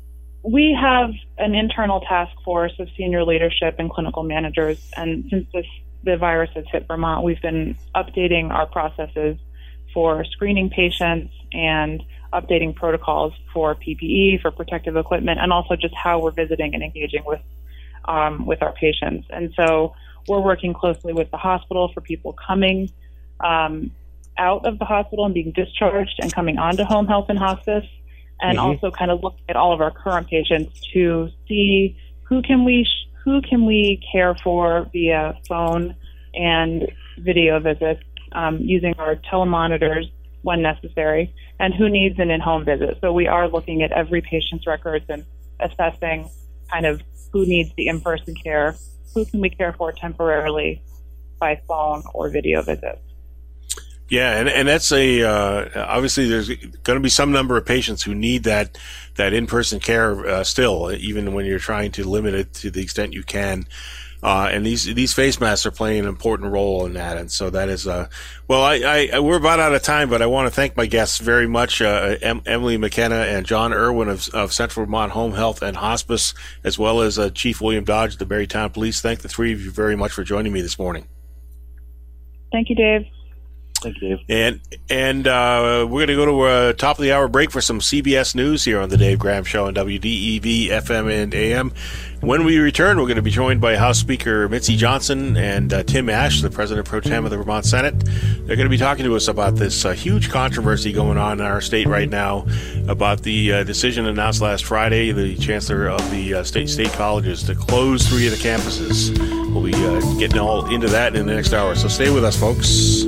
We have an internal task force of senior leadership and clinical managers, and since this, the virus has hit Vermont, we've been updating our processes for screening patients and updating protocols for P P E, for protective equipment, and also just how we're visiting and engaging with um, with our patients. And so we're working closely with the hospital for people coming um, out of the hospital and being discharged and coming onto home health and hospice. And mm-hmm. also kind of look at all of our current patients to see who can we sh- who can we care for via phone and video visits um, using our telemonitors when necessary, and who needs an in-home visit. So we are looking at every patient's records and assessing kind of who needs the in-person care, who can we care for temporarily by phone or video visits.
Yeah, and, and that's a uh, obviously there's going to be some number of patients who need that that in-person care uh, still, even when you're trying to limit it to the extent you can. Uh, and these these face masks are playing an important role in that, and so that is uh well. I, I we're about out of time, but I want to thank my guests very much, uh, em- Emily McKenna and John Irwin of, of Central Vermont Home Health and Hospice, as well as uh, Chief William Dodge of the Barrytown Police. Thank the three of you very much for joining me this morning.
Thank you, Dave.
Thank you, Dave.
And and uh, we're going to go to a top of the hour break for some C B S News here on the Dave Graham Show on W D E V F M and A M. When we return, we're going to be joined by House Speaker Mitzi Johnson and uh, Tim Ash, the President Pro Tem of the Vermont Senate. They're going to be talking to us about this uh, huge controversy going on in our state right now about the uh, decision announced last Friday, the Chancellor of the uh, state state colleges, to close three of the campuses. We'll be uh, getting all into that in the next hour, so stay with us, folks.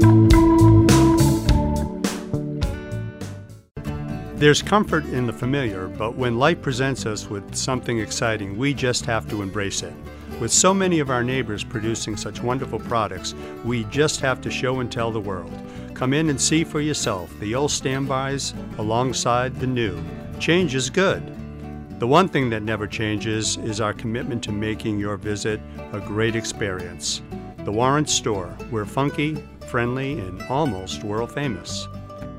There's comfort in the familiar, but when life presents us with something exciting, we just have to embrace it. With so many of our neighbors producing such wonderful products, we just have to show and tell the world. Come in and see for yourself the old standbys alongside the new. Change is good. The one thing that never changes is our commitment to making your visit a great experience. The Warren Store, we're funky, friendly, and almost world famous.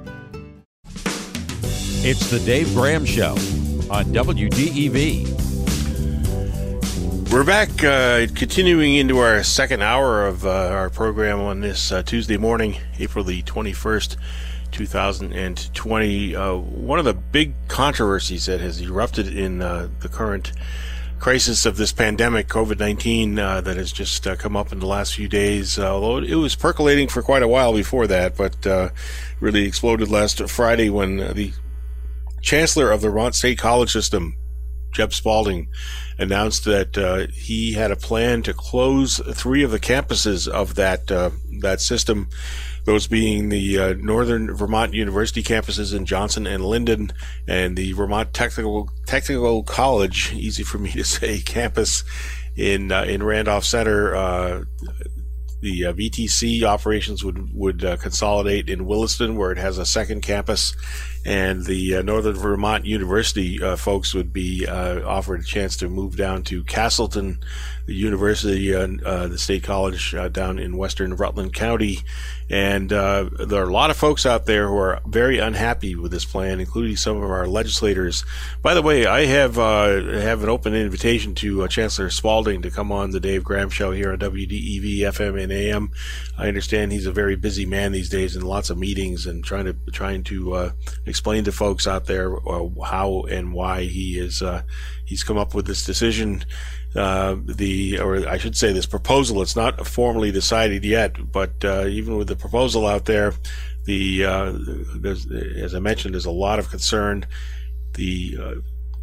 It's the Dave Graham Show on W D E V.
We're back, uh, continuing into our second hour of uh, our program on this uh, Tuesday morning, April the twenty-first, two thousand twenty. Uh, one of the big controversies that has erupted in uh, the current crisis of this pandemic, COVID nineteen, uh, that has just uh, come up in the last few days, uh, although it was percolating for quite a while before that, but uh, really exploded last Friday when uh, the Chancellor of the Vermont State College System, Jeb Spalding, announced that uh, he had a plan to close three of the campuses of that uh, that system those being the uh, Northern Vermont University campuses in Johnson and Linden, and the Vermont Technical Technical College, easy for me to say, campus in uh, in Randolph Center. Uh, the uh, V T C operations would would uh, consolidate in Williston, where it has a second campus, and the uh, Northern Vermont University uh, folks would be uh, offered a chance to move down to Castleton, the university, uh, uh, the state college uh, down in western Rutland County. And uh, there are a lot of folks out there who are very unhappy with this plan, including some of our legislators. By the way, I have uh, have an open invitation to uh, Chancellor Spalding to come on the Dave Graham Show here on W D E V F M and A M. I understand he's a very busy man these days and lots of meetings and trying to trying to uh, explain to folks out there uh, how and why he is uh, he's come up with this decision. Uh, the, or I should say this proposal, it's not formally decided yet, but uh, even with the proposal out there, the uh, there's, as I mentioned, there's a lot of concern. The uh,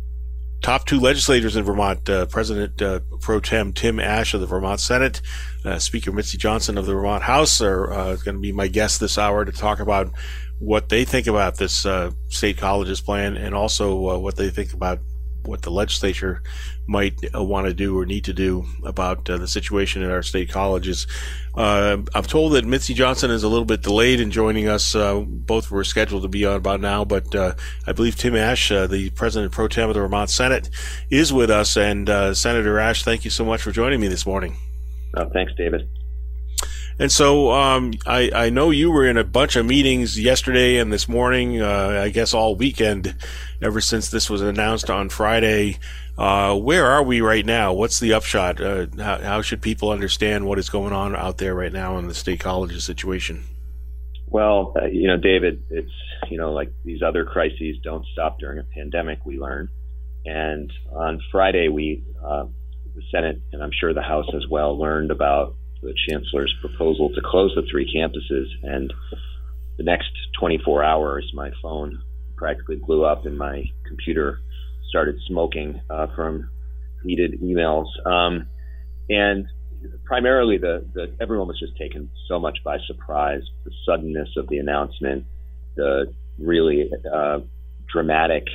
top two legislators in Vermont, uh, President uh, Pro Tem Tim Ash of the Vermont Senate, uh, Speaker Mitzi Johnson of the Vermont House are uh, going to be my guests this hour to talk about what they think about this uh, state colleges plan, and also uh, what they think about what the legislature might uh, want to do or need to do about uh, the situation at our state colleges. Uh, I'm told that Mitzi Johnson is a little bit delayed in joining us. Uh, both were scheduled to be on about now, but uh, I believe Tim Ash, uh, the President Pro Tem of the Vermont Senate, is with us. And uh, Senator Ash, thank you so much for joining me this morning.
Oh, thanks, David.
And so um, I, I know you were in a bunch of meetings yesterday and this morning, uh, I guess all weekend, ever since this was announced on Friday. Uh, where are we right now? What's the upshot? Uh, how, how should people understand what is going on out there right now in the state colleges situation?
Well, uh, you know, David, it's, you know, like these other crises don't stop during a pandemic, we learned. And on Friday, we, uh, the Senate, and I'm sure the House as well, learned about the Chancellor's proposal to close the three campuses. And the next twenty-four hours, my phone practically blew up and my computer started smoking uh, from heated emails. Um, and primarily, the, the everyone was just taken so much by surprise. The suddenness of the announcement, the really uh, dramatic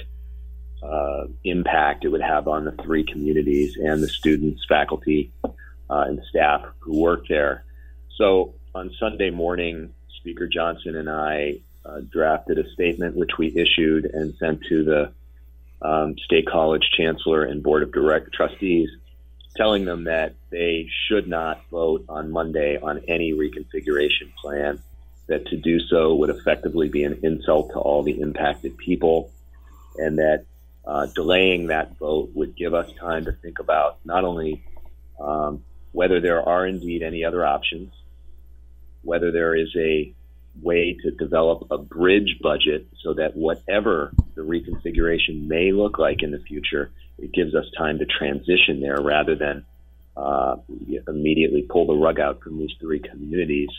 uh, impact it would have on the three communities and the students, faculty, Uh, and staff who work there. So on Sunday morning, Speaker Johnson and I uh, drafted a statement which we issued and sent to the um, State College Chancellor and Board of Direct Trustees, telling them that they should not vote on Monday on any reconfiguration plan, that to do so would effectively be an insult to all the impacted people, and that uh, delaying that vote would give us time to think about not only um, whether there are indeed any other options, whether there is a way to develop a bridge budget so that whatever the reconfiguration may look like in the future, it gives us time to transition there rather than uh, immediately pull the rug out from these three communities.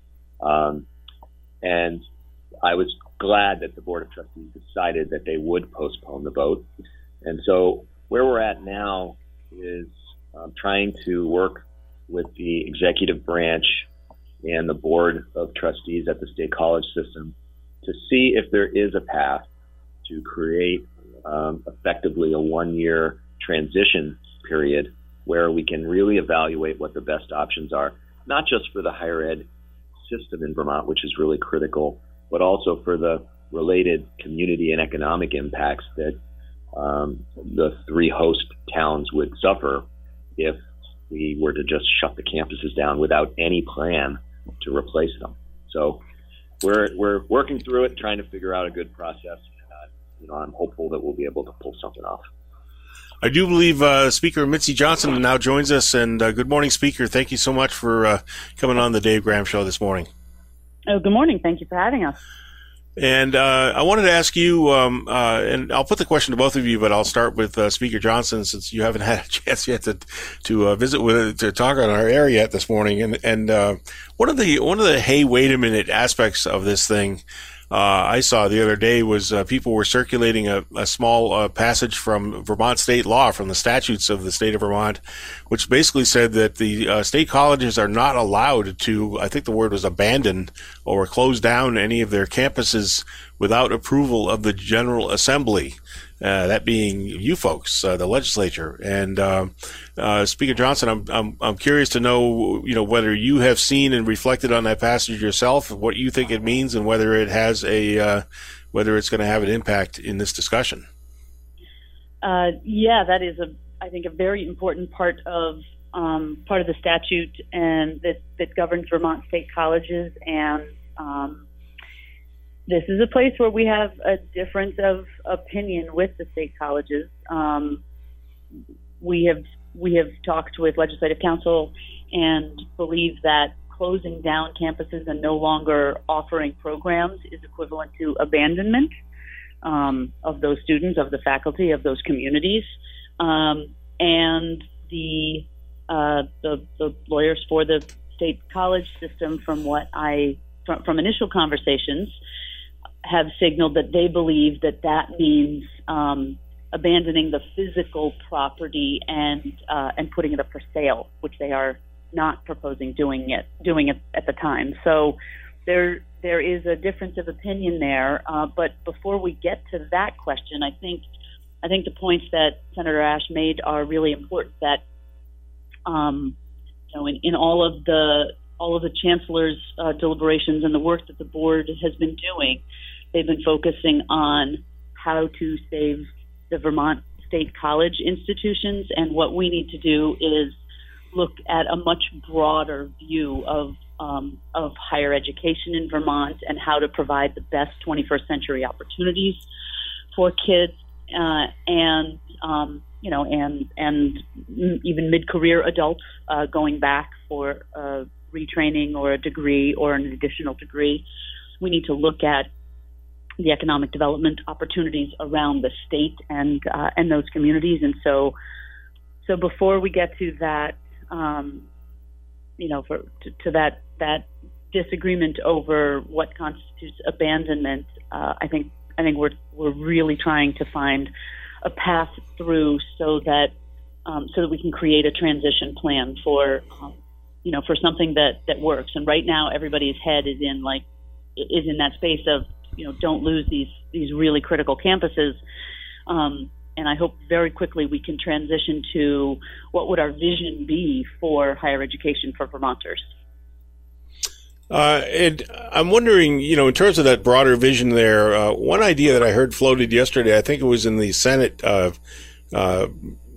Um, and I was glad that the Board of Trustees decided that they would postpone the vote. And so where we're at now is Um, trying to work with the executive branch and the board of trustees at the state college system to see if there is a path to create um, effectively a one-year transition period where we can really evaluate what the best options are, not just for the higher ed system in Vermont, which is really critical, but also for the related community and economic impacts that um, the three host towns would suffer if we were to just shut the campuses down without any plan to replace them. So we're we're working through it, trying to figure out a good process. Uh, you know, I'm hopeful that we'll be able to pull something off.
I do believe uh, Speaker Mitzi Johnson now joins us. And uh, good morning, Speaker. Thank you so much for uh, coming on the Dave Graham Show this morning.
Oh, good morning. Thank you for having us.
And uh, I wanted to ask you, um, uh, and I'll put the question to both of you, but I'll start with uh, Speaker Johnson, since you haven't had a chance yet to to uh, visit with to talk on our air yet this morning. And and uh, one of the one of the hey, wait a minute aspects of this thing uh, I saw the other day was uh, people were circulating a, a small uh, passage from Vermont state law, from the statutes of the state of Vermont, which basically said that the uh, state colleges are not allowed to, I think the word was abandon or close down any of their campuses without approval of the General Assembly. Uh, that being you folks, uh, the legislature. And uh, uh, Speaker Johnson, I'm, I'm I'm curious to know, you know, whether you have seen and reflected on that passage yourself, what you think it means, and whether it has a uh, whether it's going to have an impact in this discussion.
Uh, yeah, that is a I think a very important part of um, part of the statute and that that governs Vermont state colleges. And um, this is a place where we have a difference of opinion with the state colleges. Um, we have we have talked with legislative counsel and believe that closing down campuses and no longer offering programs is equivalent to abandonment um, of those students, of the faculty, of those communities. Um, and the, uh, the the lawyers for the state college system, from what I from, from initial conversations, have signaled that they believe that that means um, abandoning the physical property and uh, and putting it up for sale, which they are not proposing doing it doing it at the time. So there there is a difference of opinion there. Uh, but before we get to that question, I think I think the points that Senator Ashe made are really important. That um, you know, in, in all of the all of the chancellor's uh, deliberations and the work that the board has been doing, they've been focusing on how to save the Vermont state college institutions, and what we need to do is look at a much broader view of um, of higher education in Vermont and how to provide the best twenty-first century opportunities for kids uh, and um, you know and and even mid-career adults uh, going back for uh, retraining or a degree or an additional degree. We need to look at the economic development opportunities around the state and uh, and those communities. And so, so before we get to that, um, you know, for to, to that that disagreement over what constitutes abandonment, uh, I think I think we're we're really trying to find a path through so that um, so that we can create a transition plan for um, you know for something that that works. And right now, everybody's head is in like is in that space of, you know, don't lose these these really critical campuses. Um, and I hope very quickly we can transition to what would our vision be for higher education for Vermonters.
Uh, and I'm wondering, you know, in terms of that broader vision there, uh, one idea that I heard floated yesterday, I think it was in the Senate uh, uh,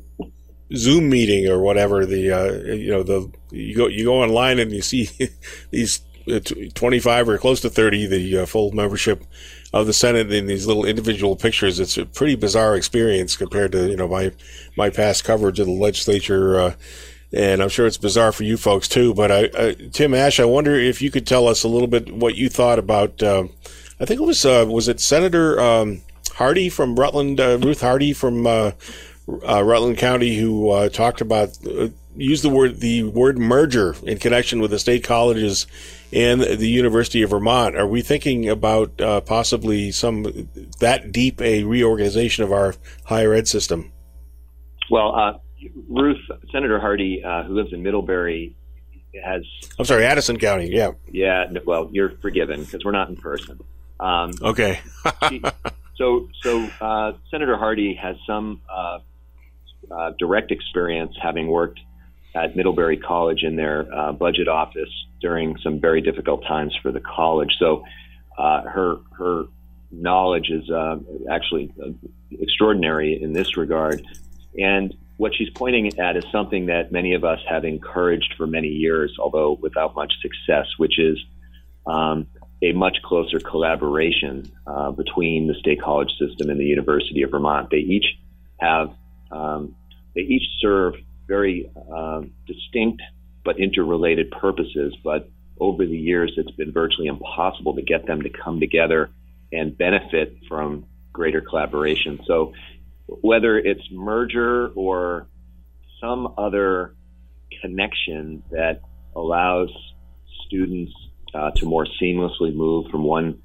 Zoom meeting or whatever, the, uh, you know, the you go you go online and you see these twenty-five or close to thirty, the uh, full membership of the Senate in these little individual pictures. It's a pretty bizarre experience compared to, you know, my my past coverage of the legislature, uh, and I'm sure it's bizarre for you folks too. But I, I, Tim Ashe, I wonder if you could tell us a little bit what you thought about. Uh, I think it was uh, was it Senator um, Hardy from Rutland, uh, Ruth Hardy from uh, uh, Rutland County, who uh, talked about uh, used the word the word merger in connection with the state colleges and the University of Vermont. Are we thinking about uh, possibly some that deep a reorganization of our higher ed system?
Well, uh, Ruth, Senator Hardy, uh, who lives in Middlebury, has...
I'm sorry, Addison County, yeah.
Yeah, well, you're forgiven because we're not in person. Um,
okay.
she, so so uh, Senator Hardy has some uh, uh, direct experience having worked at Middlebury College in their uh, budget office during some very difficult times for the college. So uh, her her knowledge is uh, actually extraordinary in this regard. And what she's pointing at is something that many of us have encouraged for many years, although without much success, which is um, a much closer collaboration uh, between the state college system and the University of Vermont. They each have, um, they each serve very uh, distinct but interrelated purposes, but over the years it's been virtually impossible to get them to come together and benefit from greater collaboration. So whether it's merger or some other connection that allows students uh, to more seamlessly move from one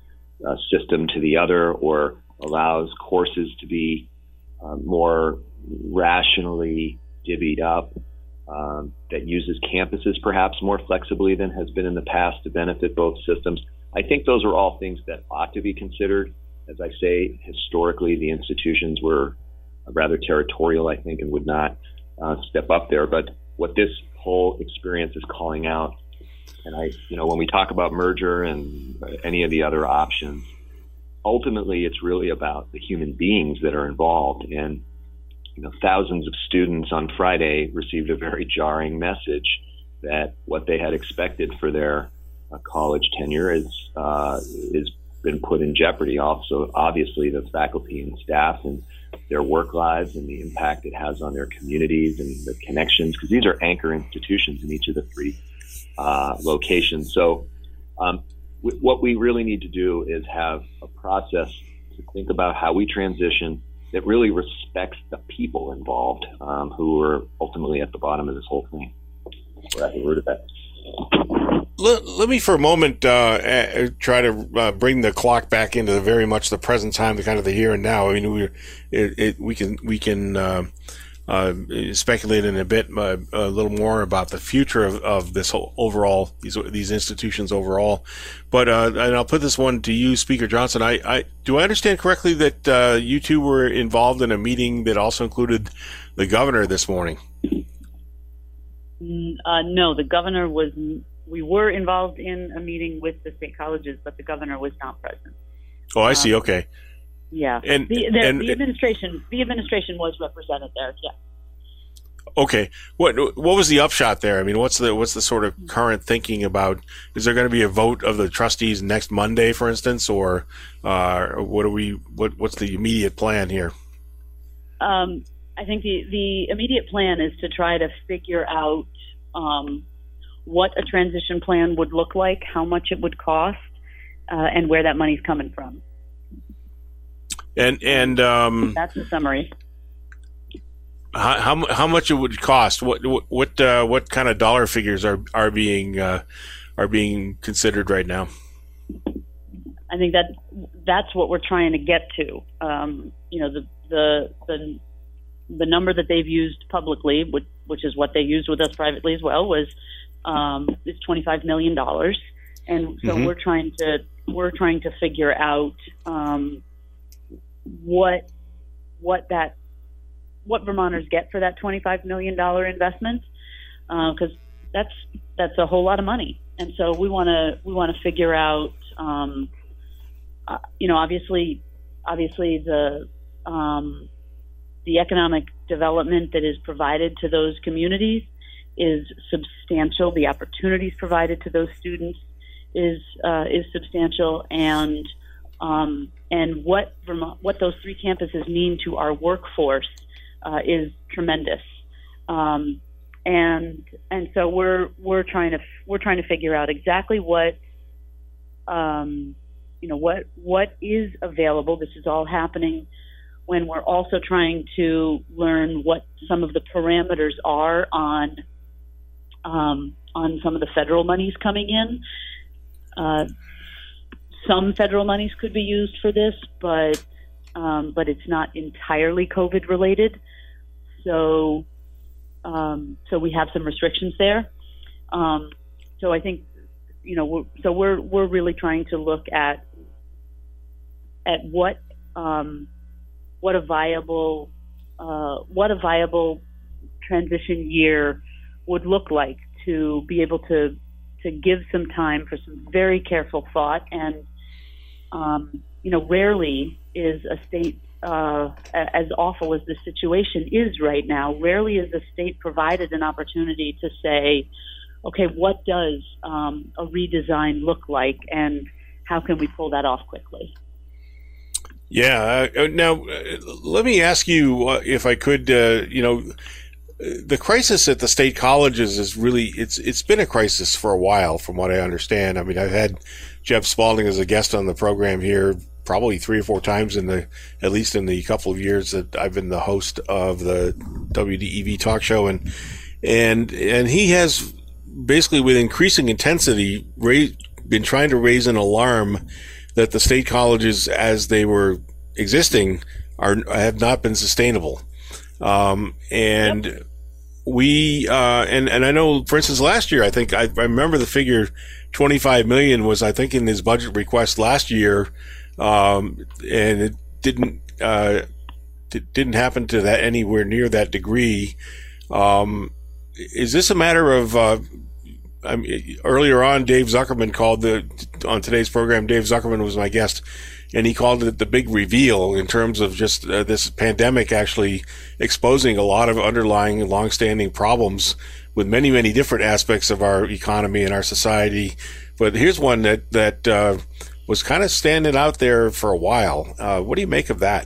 uh, system to the other, or allows courses to be uh, more rationally divvied up, um, that uses campuses perhaps more flexibly than has been in the past to benefit both systems. I think those are all things that ought to be considered. As I say, historically, the institutions were rather territorial, I think, and would not uh, step up there. But what this whole experience is calling out, and I, you know, when we talk about merger and any of the other options, ultimately it's really about the human beings that are involved. And, you know, thousands of students on Friday received a very jarring message that what they had expected for their uh, college tenure is uh, is been put in jeopardy. Also, obviously, the faculty and staff and their work lives and the impact it has on their communities and the connections, because these are anchor institutions in each of the three uh, locations. So um, w- what we really need to do is have a process to think about how we transition that really respects the people involved, um, who are ultimately at the bottom of this whole thing. We're at the root of that.
Let, let me for a moment uh, try to uh, bring the clock back into the very much the present time, the kind of the here and now. I mean, we it, it, we can we can uh, uh, speculate in a bit uh, a little more about the future of, of this whole overall these these institutions overall. But uh, and I'll put this one to you, Speaker Johnson. I, I do I understand correctly that uh, you two were involved in a meeting that also included the governor this morning?
Uh, no, the governor was. We were involved in a meeting with the state colleges, but the governor was not present.
Oh, I see. Okay.
Yeah,
and
the, the,
and,
the administration, the administration was represented there. Yeah.
Okay. What what was the upshot there? I mean, what's the what's the sort of current thinking about? Is there going to be a vote of the trustees next Monday, for instance, or uh, what are we? What what's the immediate plan here?
Um, I think the the immediate plan is to try to figure out um, what a transition plan would look like, how much it would cost, uh, and where that money's coming from.
And and um,
that's the summary.
How, how how much it would cost? What what uh, what kind of dollar figures are are being uh, are being considered right now?
I think that that's what we're trying to get to. Um, you know, the the the the number that they've used publicly, which, which is what they used with us privately as well, was um, is twenty-five million dollars, and so mm-hmm. we're trying to we're trying to figure out um, what what that. what Vermonters get for that twenty-five million dollars investment, because uh, that's that's a whole lot of money, and so we want to we want to figure out, um, uh, you know, obviously, obviously the um, the economic development that is provided to those communities is substantial. The opportunities provided to those students is uh, is substantial, and um, and what Vermont, what those three campuses mean to our workforce. Uh, is tremendous, um, and and so we're we're trying to we're trying to figure out exactly what um, you know what what is available. This is all happening when we're also trying to learn what some of the parameters are on um, on some of the federal monies coming in. Uh, some federal monies could be used for this, but um, but it's not entirely COVID related. So, um, so we have some restrictions there. Um, so I think, you know, we're, so we're we're really trying to look at at what um, what a viable uh, what a viable transition year would look like, to be able to to give some time for some very careful thought. And um, you know, rarely is a state. Uh, as awful as the situation is right now, rarely is the state provided an opportunity to say, okay, what does um, a redesign look like, and how can we pull that off quickly?
Yeah. Uh, now, uh, let me ask you, uh, if I could, uh, you know, the crisis at the state colleges is really, it's it's been a crisis for a while, from what I understand. I mean, I've had Jeff Spalding as a guest on the program here probably three or four times in the, at least in the couple of years that I've been the host of the W D E V talk show. And, and, and he has basically with increasing intensity raised, been trying to raise an alarm that the state colleges as they were existing are have not been sustainable. Um, and yep. we, uh, and, and I know, for instance, last year, I think I, I remember the figure twenty-five million was, I think, in his budget request last year. Um, and it didn't, uh, it didn't happen to that anywhere near that degree. Um, is this a matter of, uh, I mean, earlier on, Dave Zuckerman called the, on today's program, Dave Zuckerman was my guest, and he called it the big reveal in terms of just uh, this pandemic actually exposing a lot of underlying longstanding problems with many, many different aspects of our economy and our society. But here's one that, that uh, was kind of standing out there for a while. Uh, what do you make of that?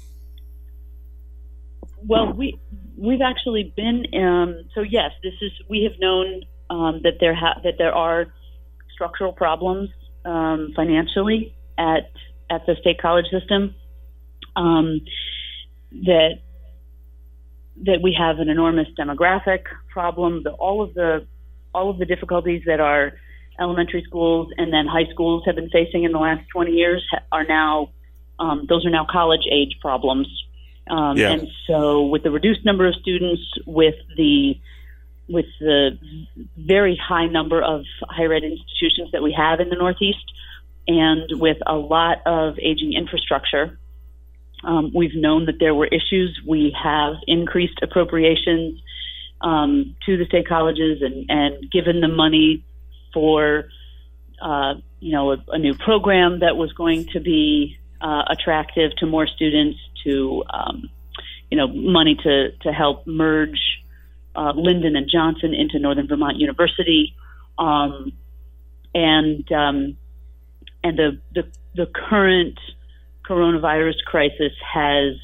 Well, we, we've actually been, um, so yes, this is, we have known um, that there ha- that there are structural problems um, financially at at the state college system, um, that that we have an enormous demographic problem, that all of the all of the difficulties that our elementary schools and then high schools have been facing in the last twenty years are now um, those are now college age problems. Um, yeah. And so with the reduced number of students, with the with the very high number of higher ed institutions that we have in the Northeast, and with a lot of aging infrastructure, um, we've known that there were issues. We have increased appropriations um, to the state colleges and, and given them money for, uh, you know, a, a new program that was going to be uh, attractive to more students, to, um, you know, money to, to help merge uh, Linden and Johnson into Northern Vermont University. Um, and, um, And the, the the current coronavirus crisis has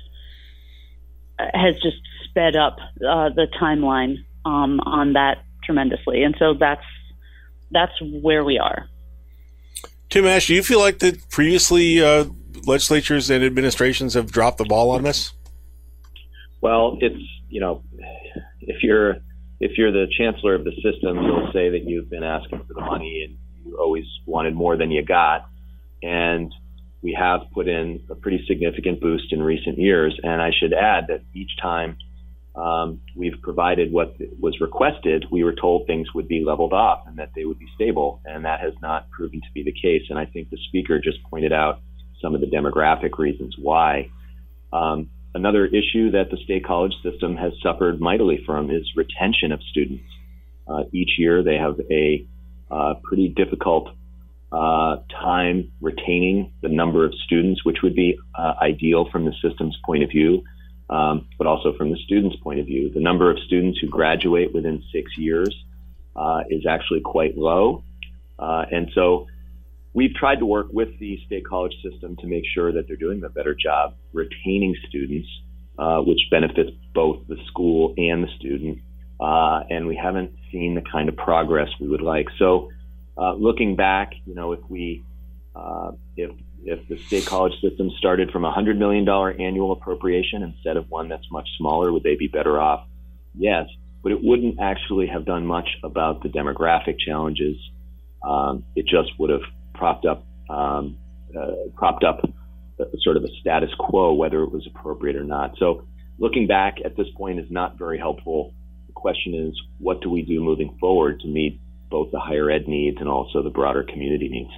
has just sped up uh, the timeline um, on that tremendously, and so that's that's where we are.
Tim Ash, do you feel like that previously uh, legislatures and administrations have dropped the ball on this?
Well, it's you know, if you're if you're the chancellor of the system, you'll say that you've been asking for the money and you always wanted more than you got. And we have put in a pretty significant boost in recent years. And I should add that each time um, we've provided what was requested, we were told things would be leveled off and that they would be stable. And that has not proven to be the case. And I think the speaker just pointed out some of the demographic reasons why. Um, another issue that the state college system has suffered mightily from is retention of students. Uh, each year they have a uh, pretty difficult Uh, time retaining the number of students, which would be uh, ideal from the system's point of view, um, but also from the student's point of view. The number of students who graduate within six years uh, is actually quite low. Uh, and so we've tried to work with the state college system to make sure that they're doing a better job retaining students, uh, which benefits both the school and the student. Uh, and we haven't seen the kind of progress we would like. So Uh, looking back, you know, if we, uh, if if the state college system started from a hundred million dollar annual appropriation instead of one that's much smaller, would they be better off? Yes, but it wouldn't actually have done much about the demographic challenges. Um, it just would have propped up, um, uh, propped up a, sort of a status quo, whether it was appropriate or not. So, looking back at this point is not very helpful. The question is, what do we do moving forward to meet both the higher ed needs and also the broader community needs?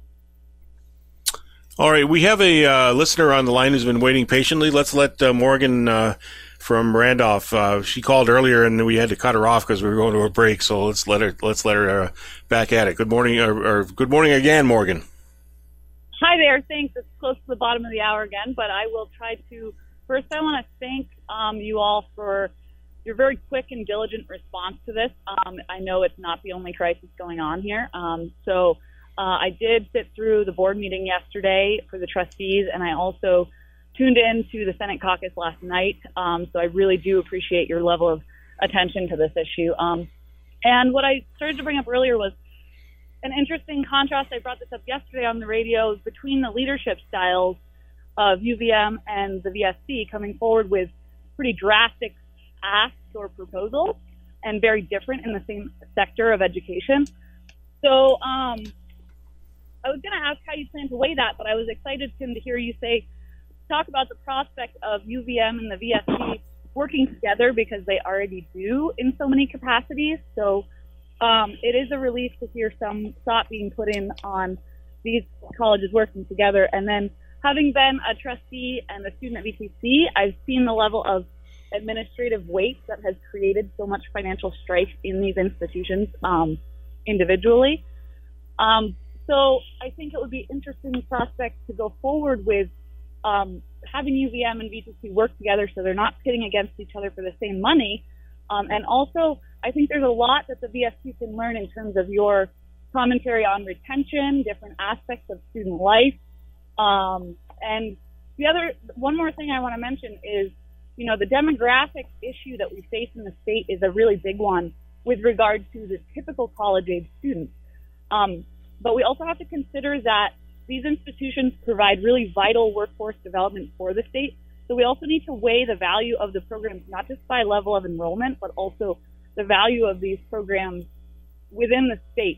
All right, we have a uh, listener on the line who's been waiting patiently. Let's let uh, Morgan uh, from Randolph. Uh, she called earlier, and we had to cut her off because we were going to a break. So let's let her let's let her uh, back at it. Good morning, or, or good morning again, Morgan.
Hi there. Thanks. It's close to the bottom of the hour again, but I will try to. First, I want to thank um, you all for your very quick and diligent response to this. Um, I know it's not the only crisis going on here. Um, so uh, I did sit through the board meeting yesterday for the trustees, and I also tuned in to the Senate caucus last night. Um, so I really do appreciate your level of attention to this issue. Um, and what I started to bring up earlier was an interesting contrast. I brought this up yesterday on the radio between the leadership styles of U V M and the V S C coming forward with pretty drastic asks or proposals, and very different in the same sector of education. So um, I was going to ask how you plan to weigh that, but I was excited, Tim, to hear you say, talk about the prospect of U V M and the V S T working together, because they already do in so many capacities. So um, it is a relief to hear some thought being put in on these colleges working together. And then, having been a trustee and a student at V T C, I've seen the level of administrative weight that has created so much financial strife in these institutions um, individually. Um, so I think it would be interesting prospect to go forward with um, having U V M and V T C work together so they're not pitting against each other for the same money. Um, and also, I think there's a lot that the V S T can learn in terms of your commentary on retention, different aspects of student life. Um, and the other, one more thing I want to mention is, you know, the demographic issue that we face in the state is a really big one with regard to the typical college-age student. Um, but we also have to consider that these institutions provide really vital workforce development for the state. So we also need to weigh the value of the programs, not just by level of enrollment, but also the value of these programs within the state.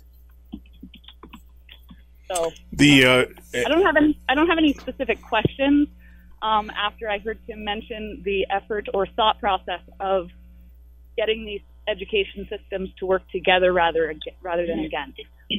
So
the uh,
I don't have any. I don't have any specific questions. Um, after I heard Tim mention the effort or thought process of getting these education systems to work together rather rather than against.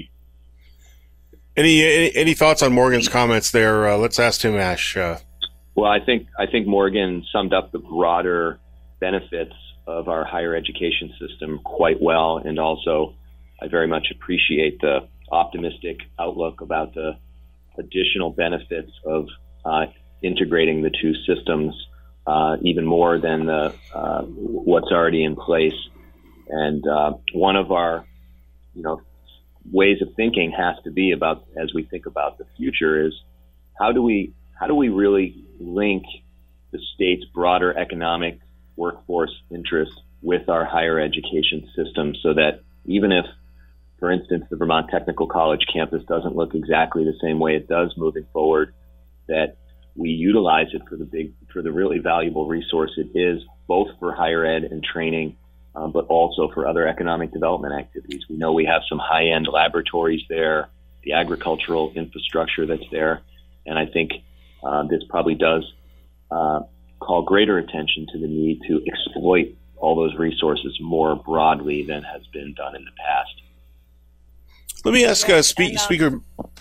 Any, any any thoughts on Morgan's comments there? Uh, let's ask Tim Ash. Uh,
well, I think I think Morgan summed up the broader benefits of our higher education system quite well, and also I very much appreciate the optimistic outlook about the additional benefits of uh, integrating the two systems uh, even more than the uh, what's already in place. And uh, one of our, you know, ways of thinking has to be about, as we think about the future, is how do we how do we really link the state's broader economic workforce interests with our higher education system, so that even if, for instance, the Vermont Technical College campus doesn't look exactly the same way it does moving forward, that we utilize it for the big, for the really valuable resource it is, both for higher ed and training, um, but also for other economic development activities. We know we have some high-end laboratories there, the agricultural infrastructure that's there, and I think uh, this probably does uh, call greater attention to the need to exploit all those resources more broadly than has been done in the past.
Let me ask uh, spe-
and, uh,
Speaker.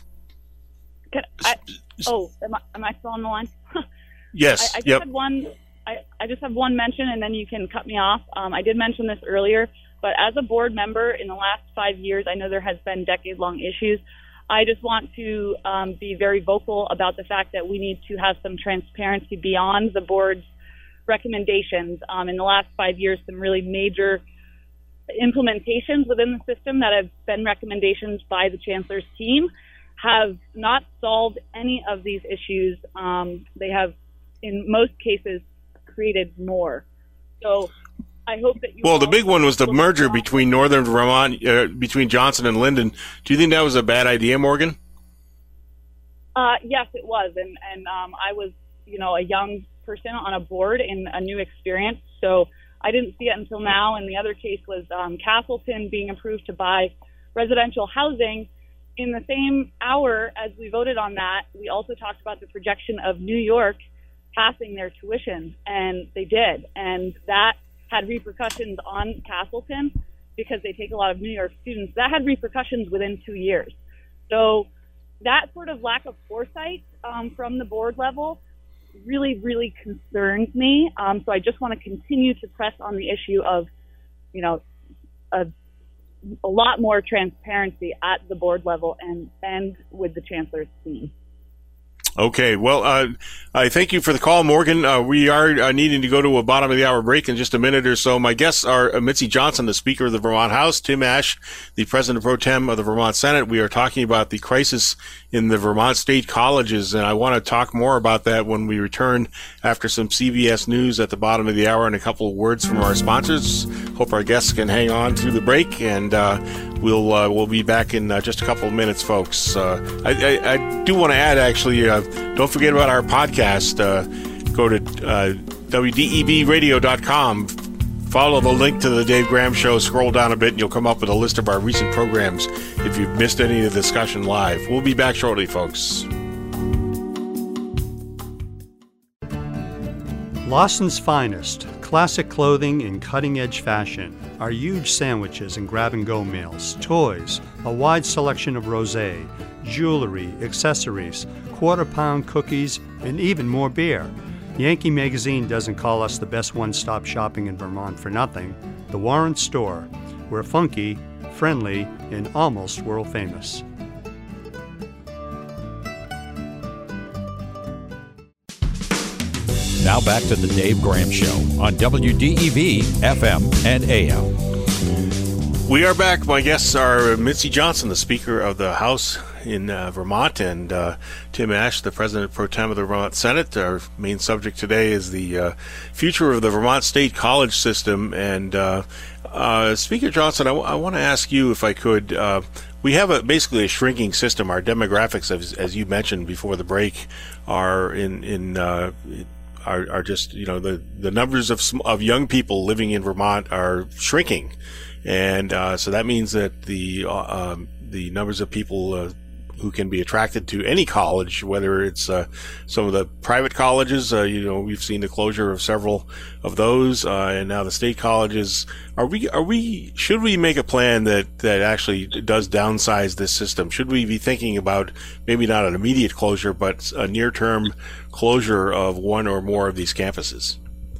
Can I, oh, am I, am I still on the line?
Yes.
I, I just
yep.
had one. I, I just have one mention, and then you can cut me off. Um, I did mention this earlier, but as a board member in the last five years, I know there has been decade-long issues. I just want to um, be very vocal about the fact that we need to have some transparency beyond the board's recommendations. Um, in the last five years, some really major implementations within the system that have been recommendations by the chancellor's team have not solved any of these issues. Um, they have, in most cases, created more. So I hope that you
Well, the big one was the merger between Northern Vermont, uh, between Johnson and Linden. Do you think that was a bad idea, Morgan?
Uh, yes, it was. And, and um, I was, you know, a young person on a board in a new experience. So I didn't see it until now. And the other case was um, Castleton being approved to buy residential housing. In the same hour as we voted on that, we also talked about the projection of New York passing their tuition, and they did. And that had repercussions on Castleton because they take a lot of New York students. That had repercussions within two years. So that sort of lack of foresight um, from the board level really, really concerns me. Um, so I just want to continue to press on the issue of, you know, a, a lot more transparency at the board level and, and with the chancellor's team.
Okay, well, uh, I thank you for the call, Morgan. Uh, we are uh, needing to go to a bottom of the hour break in just a minute or so. My guests are uh, Mitzi Johnson, the Speaker of the Vermont House, Tim Ash, the President Pro Tem of the Vermont Senate. We are talking about the crisis in the Vermont state colleges, and I want to talk more about that when we return after some C B S News at the bottom of the hour and a couple of words from our sponsors. Hope our guests can hang on through the break, and uh, we'll uh, we'll be back in uh, just a couple of minutes, folks. Uh, I, I, I do want to add, actually, uh, don't forget about our podcast. Uh, go to uh, W D E V radio dot com Follow the link to the Dave Graham Show. Scroll down a bit and you'll come up with a list of our recent programs if you've missed any of the discussion live. We'll be back shortly, folks.
Lawson's Finest, classic clothing in cutting-edge fashion. Our huge sandwiches and grab-and-go meals, toys, a wide selection of rosé, jewelry, accessories, quarter-pound cookies, and even more beer. Yankee Magazine doesn't call us the best one-stop shopping in Vermont for nothing. The Warren Store. We're funky, friendly, and almost world-famous.
Now back to the Dave Graham Show on W D E V, F M, and A M.
We are back. My guests are Mitzi Johnson, the Speaker of the House in uh, Vermont, and uh, Tim Ash, the President pro tem of the Vermont Senate. Our main subject today is the uh, future of the Vermont State College system. And uh, uh, Speaker Johnson, I, w- I want to ask you, if I could, uh, we have a, basically a shrinking system. Our demographics, as, as you mentioned before the break, are in in uh, Are, are just, you know, the, the numbers of of young people living in Vermont are shrinking. And uh, so that means that the uh, um, the numbers of people uh, who can be attracted to any college, whether it's uh, some of the private colleges, uh, you know, we've seen the closure of several of those, uh, and now the state colleges. Are we, are we, should we make a plan that, that actually does downsize this system? Should we be thinking about maybe not an immediate closure, but a near-term closure of one or more of these campuses?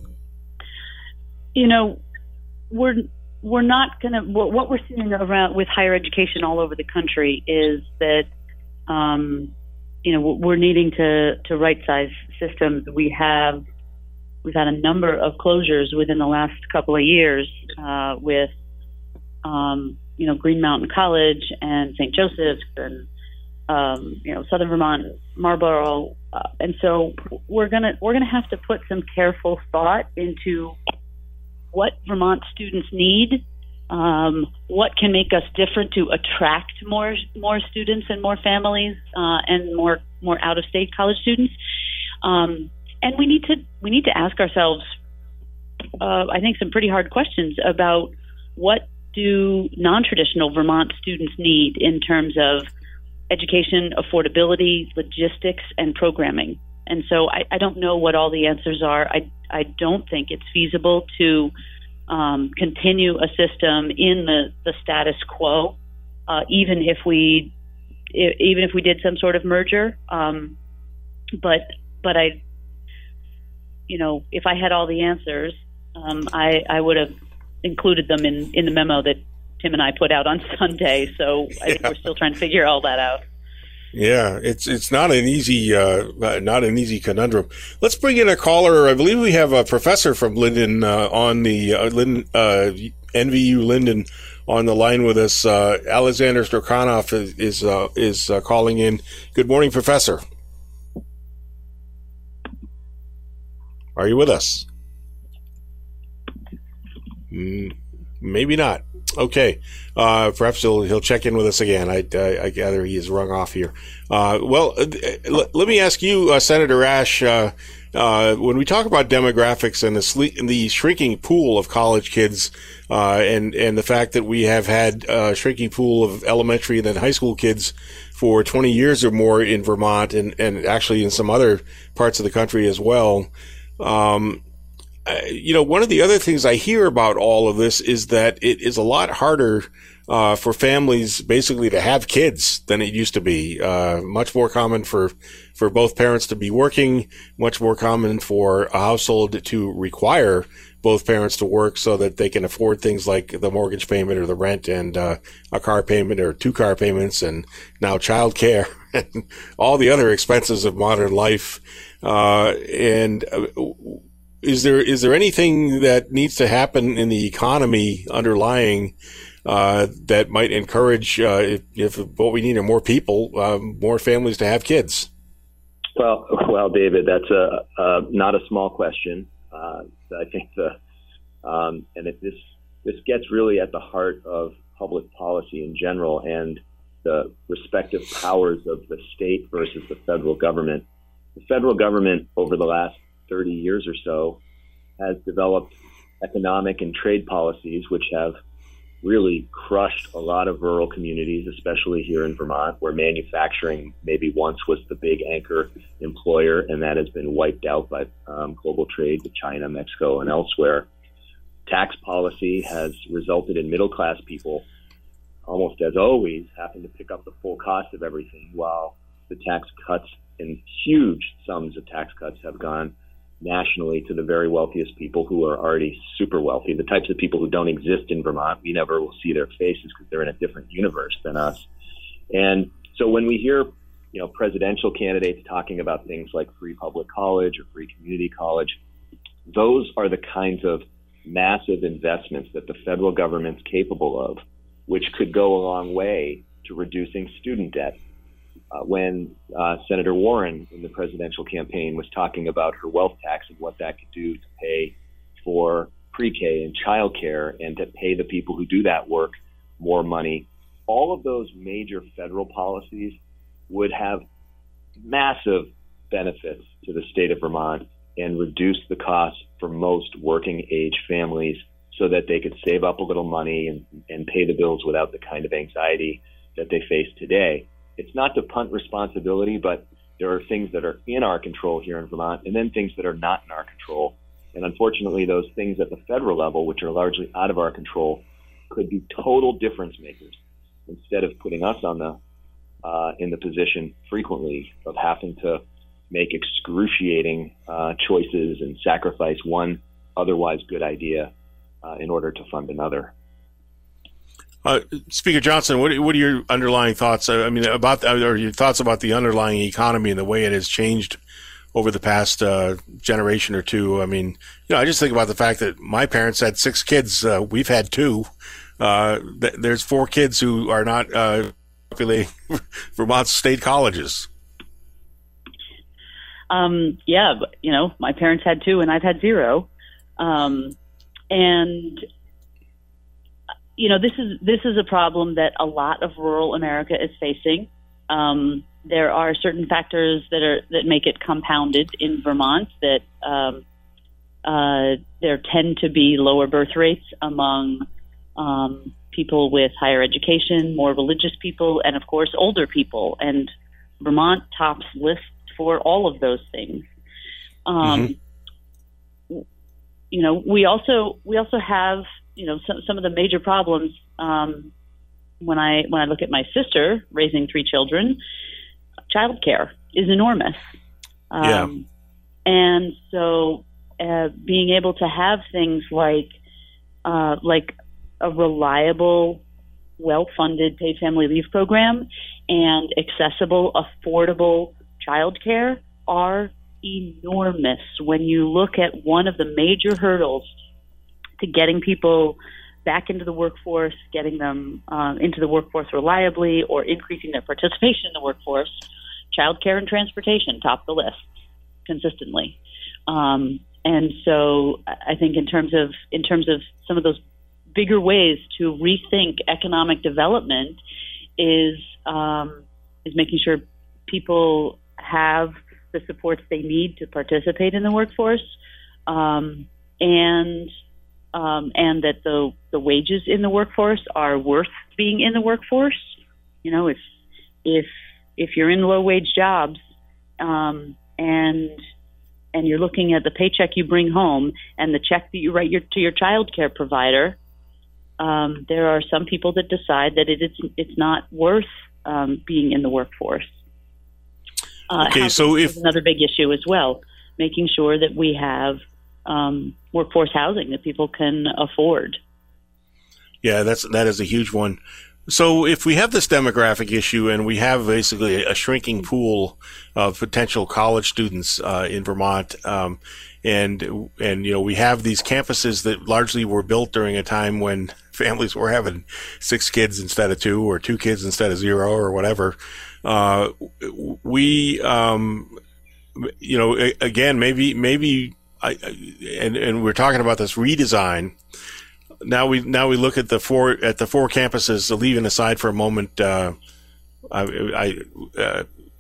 You know, we're we're not going to. What we're seeing around with higher education all over the country is that, um, you know, we're needing to to right-size systems. We have we've had a number of closures within the last couple of years uh, with, um, you know, Green Mountain College and Saint Joseph's and um, you know, Southern Vermont, Marlborough, uh, and so we're gonna we're gonna have to put some careful thought into what Vermont students need, um, what can make us different to attract more more students and more families uh, and more more out of state college students, um, and we need to we need to ask ourselves, uh, I think, some pretty hard questions about what do non-traditional Vermont students need in terms of education, affordability, logistics, and programming. And so I, I don't know what all the answers are. I, I don't think it's feasible to um, continue a system in the, the status quo, uh, even if we even if we did some sort of merger. Um, but but I, you know, if I had all the answers, um, I, I would have included them in, in the memo that Tim and I put out on Sunday. So I think yeah. we're still trying to figure all that out.
Yeah, it's it's not an easy uh, not an easy conundrum. Let's bring in a caller. I believe we have a professor from Linden uh, on the uh, Linden, uh, N V U Linden on the line with us. Uh, Alexander Strokanov is is, uh, is uh, calling in. Good morning, Professor. Are you with us? Mm, maybe not. Okay, uh, perhaps he'll he'll check in with us again. I, I, I gather he is rung off here. Uh, well, uh, l- let me ask you, uh, Senator Ash, uh, uh, when we talk about demographics and the sle- the shrinking pool of college kids, uh, and and the fact that we have had a shrinking pool of elementary and then high school kids for twenty years or more in Vermont, and and actually in some other parts of the country as well. Um, Uh, you know, one of the other things I hear about all of this is that it is a lot harder uh, for families basically to have kids than it used to be. Uh, much more common for for both parents to be working, much more common for a household to require both parents to work so that they can afford things like the mortgage payment or the rent and uh, a car payment or two car payments and now childcare and all the other expenses of modern life. Uh, and uh, Is there is there anything that needs to happen in the economy underlying uh, that might encourage, uh, if, if what we need are more people, uh, more families to have kids?
Well, well, David, that's a, a not a small question. Uh, I think the um, and if this this gets really at the heart of public policy in general and the respective powers of the state versus the federal government. The federal government over the last thirty years or so has developed economic and trade policies, which have really crushed a lot of rural communities, especially here in Vermont, where manufacturing maybe once was the big anchor employer, and that has been wiped out by um, global trade with China, Mexico, and elsewhere. Tax policy has resulted in middle-class people, almost as always, having to pick up the full cost of everything, while the tax cuts and huge sums of tax cuts have gone nationally to the very wealthiest people who are already super wealthy, the types of people who don't exist in Vermont. We never will see their faces because they're in a different universe than us. And so when we hear, you know, presidential candidates talking about things like free public college or free community college, those are the kinds of massive investments that the federal government's capable of, which could go a long way to reducing student debt. Uh, when uh, Senator Warren in the presidential campaign was talking about her wealth tax and what that could do to pay for pre-K and childcare and to pay the people who do that work more money, all of those major federal policies would have massive benefits to the state of Vermont and reduce the cost for most working age families so that they could save up a little money and, and pay the bills without the kind of anxiety that they face today. It's not to punt responsibility, but there are things that are in our control here in Vermont and then things that are not in our control. And unfortunately, those things at the federal level, which are largely out of our control, could be total difference makers instead of putting us on the uh, in the position frequently of having to make excruciating uh, choices and sacrifice one otherwise good idea uh, in order to fund another.
Uh, Speaker Johnson, what, what are your underlying thoughts? I mean, about or your thoughts about the underlying economy and the way it has changed over the past uh, generation or two? I mean, you know, I just think about the fact that my parents had six kids. Uh, we've had two. Uh, th- there's four kids who are not uh, populating Vermont state colleges.
Um, yeah, but, you know, my parents had two and I've had zero. Um, and You know, this is this is a problem that a lot of rural America is facing. Um, there are certain factors that are that make it compounded in Vermont. That um, uh, there tend to be lower birth rates among um, people with higher education, more religious people, and of course older people. And Vermont tops lists for all of those things. Um, mm-hmm. You know, we also we also have. You know, some, some of the major problems um, when I when I look at my sister raising three children, childcare is enormous. Um,
yeah.
And so uh, being able to have things like uh, like a reliable, well-funded paid family leave program and accessible, affordable childcare are enormous. When you look at one of the major hurdles to getting people back into the workforce, getting them um, into the workforce reliably, or increasing their participation in the workforce, childcare and transportation top the list consistently. Um, and so I think in terms of in terms of some of those bigger ways to rethink economic development is um, is making sure people have the supports they need to participate in the workforce, um, and Um, and that the the wages in the workforce are worth being in the workforce. You know, if if if you're in low wage jobs um, and and you're looking at the paycheck you bring home and the check that you write your, to your child care provider, um, there are some people that decide that it, it's it's not worth um, being in the workforce. Uh,
okay, so if
another big issue as well, making sure that we have Um, workforce housing that people can afford.
Yeah, that's that is a huge one. So if we have this demographic issue and we have basically a shrinking pool of potential college students uh, in Vermont, um, and and you know we have these campuses that largely were built during a time when families were having six kids instead of two, or two kids instead of zero, or whatever. Uh, we, um, you know, again, maybe maybe. I, and, and we're talking about this redesign. Now we now we look at the four at the four campuses. Leaving aside for a moment, uh, I, I uh,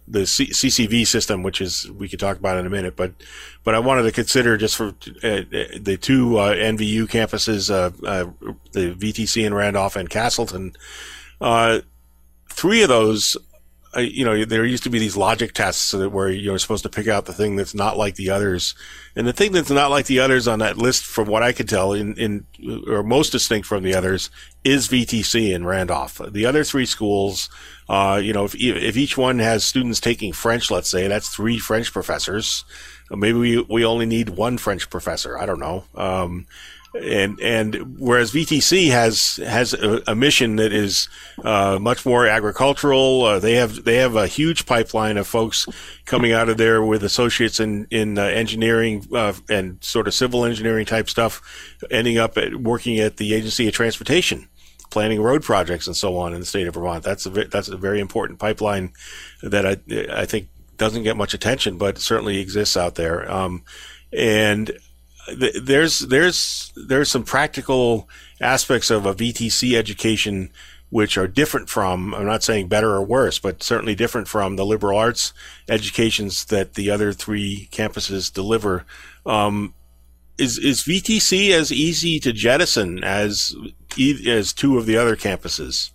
the C- CCV system, which is we could talk about in a minute, but but I wanted to consider just for uh, the two uh, N V U campuses, uh, uh, the V T C in Randolph and Castleton. Uh, three of those, uh, you know, there used to be these logic tests where you're supposed to pick out the thing that's not like the others, and the thing that's not like the others on that list, from what I could tell, in, in or most distinct from the others, is V T C in Randolph. The other three schools, uh, you know, if if each one has students taking French, let's say, that's three French professors. Maybe we we only need one French professor. I don't know. Um, and and whereas V T C has has a, a mission that is uh, much more agricultural. Uh, they have they have a huge pipeline of folks coming out of there with associates in in uh, engineering uh, and sort of civil engineering type stuff, ending up at working at the Agency of Transportation, planning road projects and so on in the state of Vermont. That's a that's a very important pipeline that I I think doesn't get much attention, but certainly exists out there. Um, and th- there's there's there's some practical aspects of a V T C education which are different from, I'm not saying better or worse, but certainly different from the liberal arts educations that the other three campuses deliver. Um, is is V T C as easy to jettison as as two of the other campuses?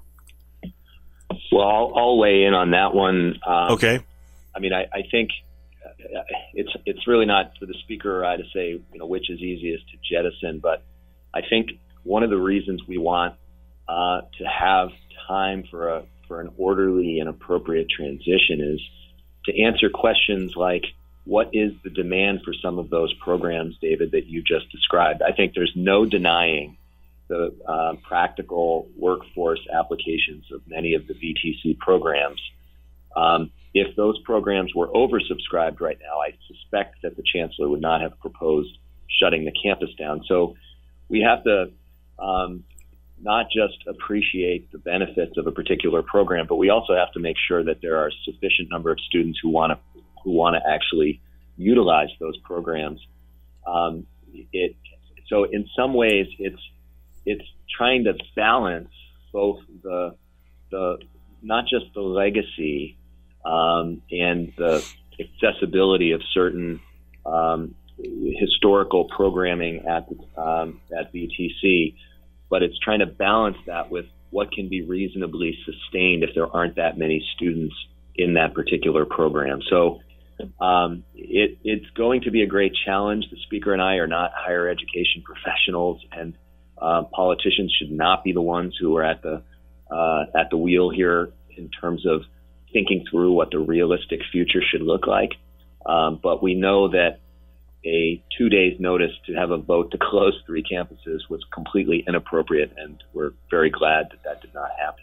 Well, I'll, I'll weigh in on that one. Um,
okay.
I mean, I, I think it's it's really not for the speaker or I to say, you know, which is easiest to jettison, but I think one of the reasons we want uh, to have time for a for an orderly and appropriate transition is to answer questions like, what is the demand for some of those programs, David, that you just described? I think there's no denying the uh, practical workforce applications of many of the V T C programs. Um, if those programs were oversubscribed right now, I suspect that the chancellor would not have proposed shutting the campus down. So we have to um, not just appreciate the benefits of a particular program, but we also have to make sure that there are a sufficient number of students who want to who want to actually utilize those programs. Um, it so in some ways it's it's trying to balance both the the not just the legacy um, and the accessibility of certain um, historical programming at the, um, at V T C, but it's trying to balance that with what can be reasonably sustained if there aren't that many students in that particular program. So um, it, it's going to be a great challenge. The speaker and I are not higher education professionals, and uh, politicians should not be the ones who are at the uh, at the wheel here in terms of thinking through what the realistic future should look like. Um, but we know that a two days notice to have a vote to close three campuses was completely inappropriate, and we're very glad that that did not happen.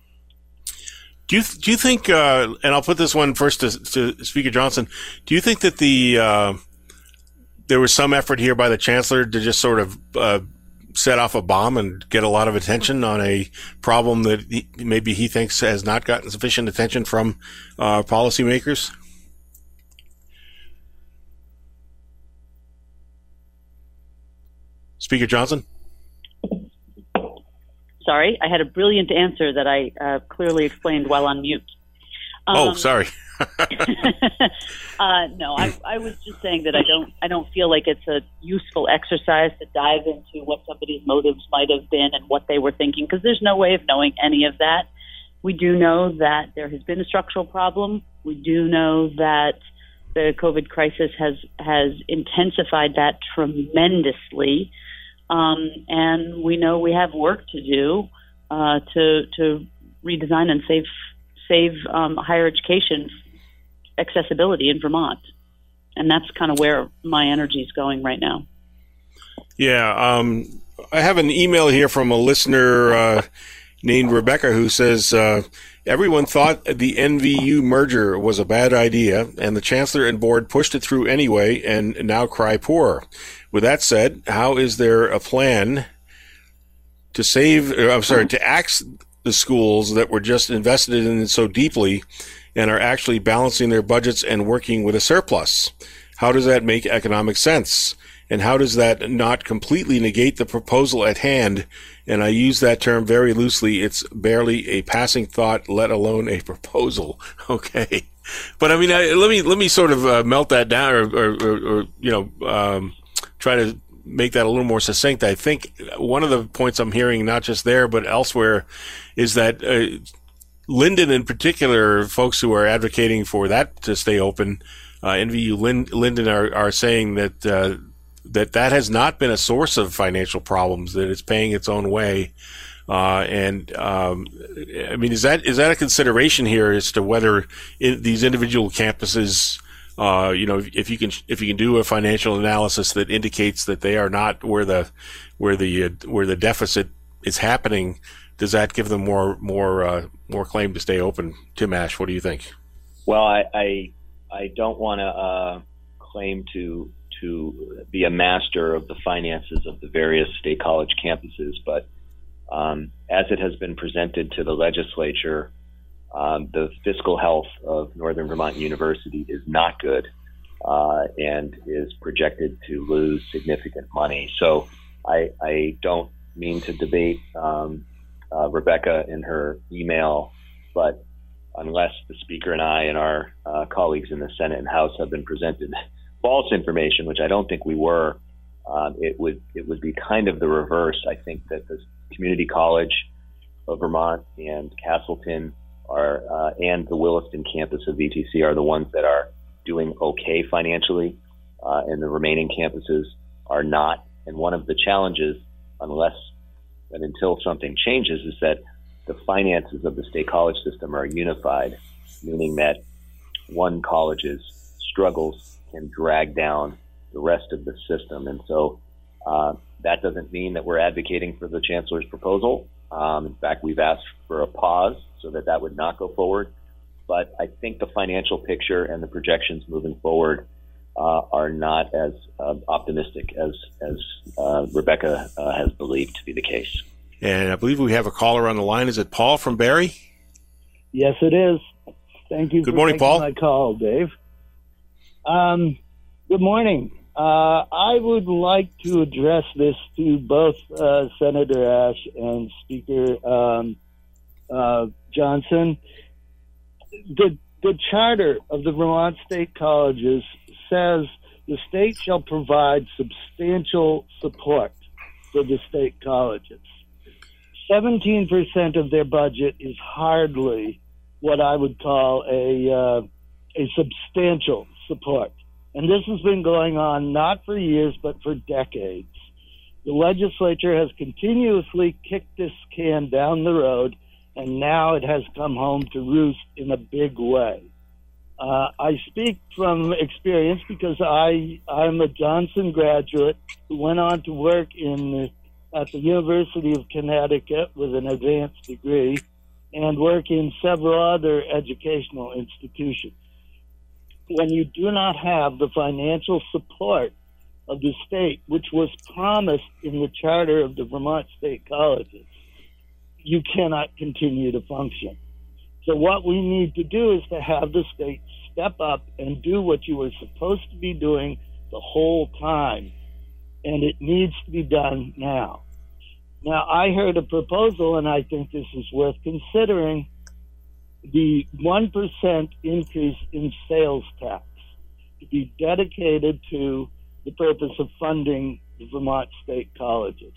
Do you do you think? Uh, and I'll put this one first to, to Speaker Johnson. Do you think that the uh, there was some effort here by the chancellor to just sort of uh, set off a bomb and get a lot of attention on a problem that he, maybe he thinks has not gotten sufficient attention from uh, policymakers? Speaker Johnson?
Sorry, I had a brilliant answer that I uh, clearly explained while on mute. Um,
oh, sorry.
uh, no, I, I was just saying that I don't I don't feel like it's a useful exercise to dive into what somebody's motives might have been and what they were thinking, because there's no way of knowing any of that. We do know that there has been a structural problem. We do know that the COVID crisis has, has intensified that tremendously. Um, and we know we have work to do uh, to to redesign and save save um, higher education accessibility in Vermont, and that's kind of where my energy is going right now.
Yeah, um, I have an email here from a listener uh, named Rebecca who says uh, everyone thought the N V U merger was a bad idea, and the chancellor and board pushed it through anyway, and now cry poor. With that said, how is there a plan to save, I'm sorry, to axe the schools that were just invested in so deeply and are actually balancing their budgets and working with a surplus? How does that make economic sense? and how does that not completely negate the proposal at hand? And I use that term very loosely. It's barely a passing thought, let alone a proposal. Okay. But I mean, I, let me, let me sort of uh, melt that down or, or, or, or you know, um, try to make that a little more succinct. I think one of the points I'm hearing, not just there, but elsewhere, is that uh, Linden in particular, folks who are advocating for that to stay open, uh, N V U Lind- Linden are, are saying that, uh, that that has not been a source of financial problems, that it's paying its own way. Uh, and, um, I mean, is that, is that a consideration here as to whether in these individual campuses, uh, you know, if, if you can, if you can do a financial analysis that indicates that they are not where the, where the, uh, where the deficit is happening, does that give them more, more, uh, more claim to stay open? Tim Ash, what do you think?
Well, I, I, I don't want to, uh, claim to, to be a master of the finances of the various state college campuses, but um, as it has been presented to the legislature, um, the fiscal health of Northern Vermont University is not good uh, and is projected to lose significant money. So I, I don't mean to debate um, uh, Rebecca in her email, but unless the Speaker and I and our uh, colleagues in the Senate and House have been presented false information, which I don't think we were, um, it would it would be kind of the reverse. I think that the Community College of Vermont and Castleton are uh, and the Williston campus of V T C are the ones that are doing okay financially, uh, and the remaining campuses are not. And one of the challenges, unless and until something changes, is that the finances of the state college system are unified, meaning that one college's struggles can drag down the rest of the system. And so uh, that doesn't mean that we're advocating for the chancellor's proposal. Um, in fact, we've asked for a pause so that that would not go forward. But I think the financial picture and the projections moving forward uh, are not as uh, optimistic as, as uh, Rebecca uh, has believed to be the case.
And I believe we have a caller on the line. Is it Paul from Barrie?
Yes, it is. Thank you
Good
for
morning,
taking
Paul.
my call, Dave. Um, good morning. Uh, I would like to address this to both uh, Senator Ash and Speaker um, uh, Johnson. The, the charter of the Vermont State Colleges says the state shall provide substantial support for the state colleges. seventeen percent of their budget is hardly what I would call a uh, a substantial support. And this has been going on not for years, but for decades. The legislature has continuously kicked this can down the road, and now it has come home to roost in a big way. Uh, I speak from experience because I, I'm a Johnson graduate who went on to work in at the University of Connecticut with an advanced degree and work in several other educational institutions. When you do not have the financial support of the state, which was promised in the charter of the Vermont State Colleges, you cannot continue to function. So what we need to do is to have the state step up and do what you were supposed to be doing the whole time. And it needs to be done now. Now, I heard a proposal, and I think this is worth considering, the one percent increase in sales tax to be dedicated to the purpose of funding the Vermont State Colleges.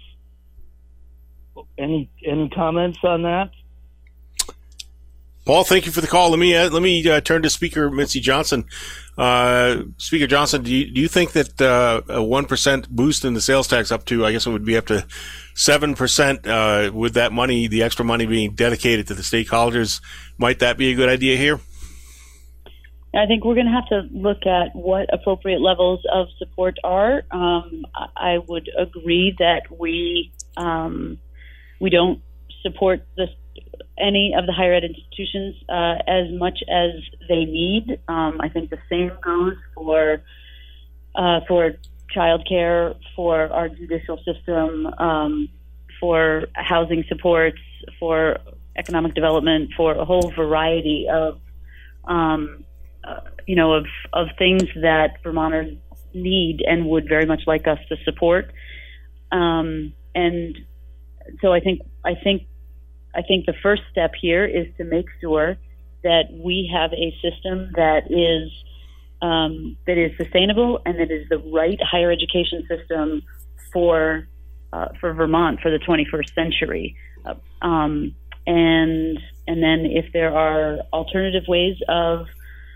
Any any comments on that?
Paul, thank you for the call. Let me uh, let me uh, turn to Speaker Mitzi Johnson. Uh, Speaker Johnson, do you, do you think that uh, a one percent boost in the sales tax up to, I guess it would be up to seven percent, uh, with that money, the extra money being dedicated to the state colleges, might that be a good idea here?
I think we're going to have to look at what appropriate levels of support are. Um, I would agree that we um, we don't support this, any of the higher ed institutions uh, as much as they need. Um, I think the same goes for uh, for childcare, for our judicial system, um, for housing supports, for economic development, for a whole variety of um, uh, you know of of things that Vermonters need and would very much like us to support. Um, and so I think I think I think the first step here is to make sure that we have a system that is um, that is sustainable and that is the right higher education system for uh, for Vermont for the twenty-first century. Uh, um, and and then if there are alternative ways of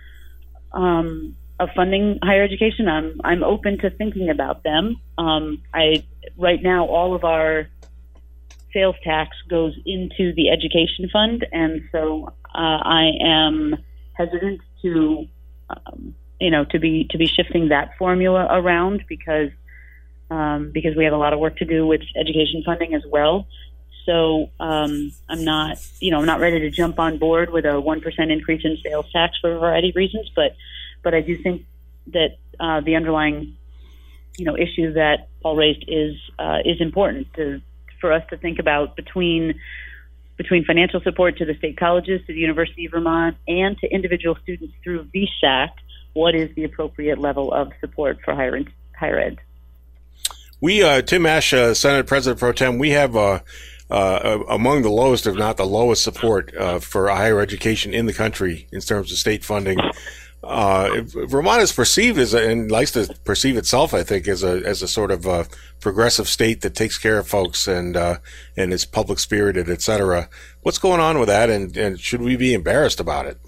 um, of funding higher education, I'm I'm open to thinking about them. Um, I right now all of our sales tax goes into the education fund, and so uh, I am hesitant to, um, you know, to be to be shifting that formula around because um, because we have a lot of work to do with education funding as well. So um, I'm not, you know, I'm not ready to jump on board with a one percent increase in sales tax for a variety of reasons, but but I do think that uh, the underlying, you know, issue that Paul raised is uh, is important to. for us to think about between between financial support to the state colleges, to the University of Vermont, and to individual students through V S A C, what is the appropriate level of support for higher higher ed?
We, uh, Tim Ash, uh, Senate President Pro Tem, we have uh, uh, among the lowest, if not the lowest, support uh, for higher education in the country in terms of state funding. Uh, Vermont is perceived as, a, and likes to perceive itself, I think, as a as a sort of a progressive state that takes care of folks and uh, and is public spirited, et cetera. What's going on with that, and, and should we be embarrassed about it?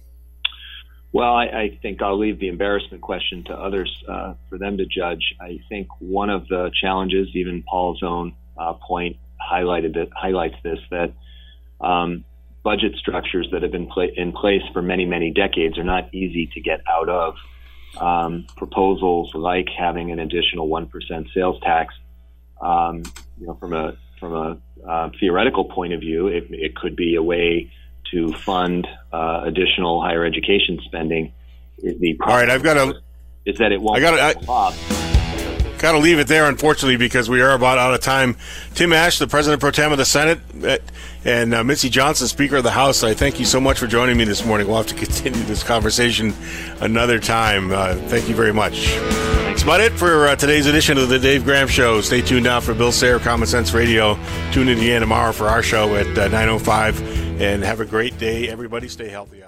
Well, I, I think I'll leave the embarrassment question to others uh, for them to judge. I think one of the challenges, even Paul's own uh, point highlighted that highlights this, that um, budget structures that have been pla- in place for many, many decades are not easy to get out of. Um, proposals like having an additional one percent sales tax, um, you know, from a from a uh, theoretical point of view, it, it could be a way to fund uh, additional higher education spending. The
All right, I've got to.
Is that it won't?
I got to. Got to leave it there, unfortunately, because we are about out of time. Tim Ash, the President Pro Tem of the Senate, and uh, Mitzi Johnson, Speaker of the House, I thank you so much for joining me this morning. We'll have to continue this conversation another time. Uh, thank you very much. That's about it for uh, today's edition of the Dave Graham Show. Stay tuned now for Bill Sayre, Common Sense Radio. Tune in again tomorrow for our show at uh, nine oh five, and have a great day. Everybody stay healthy.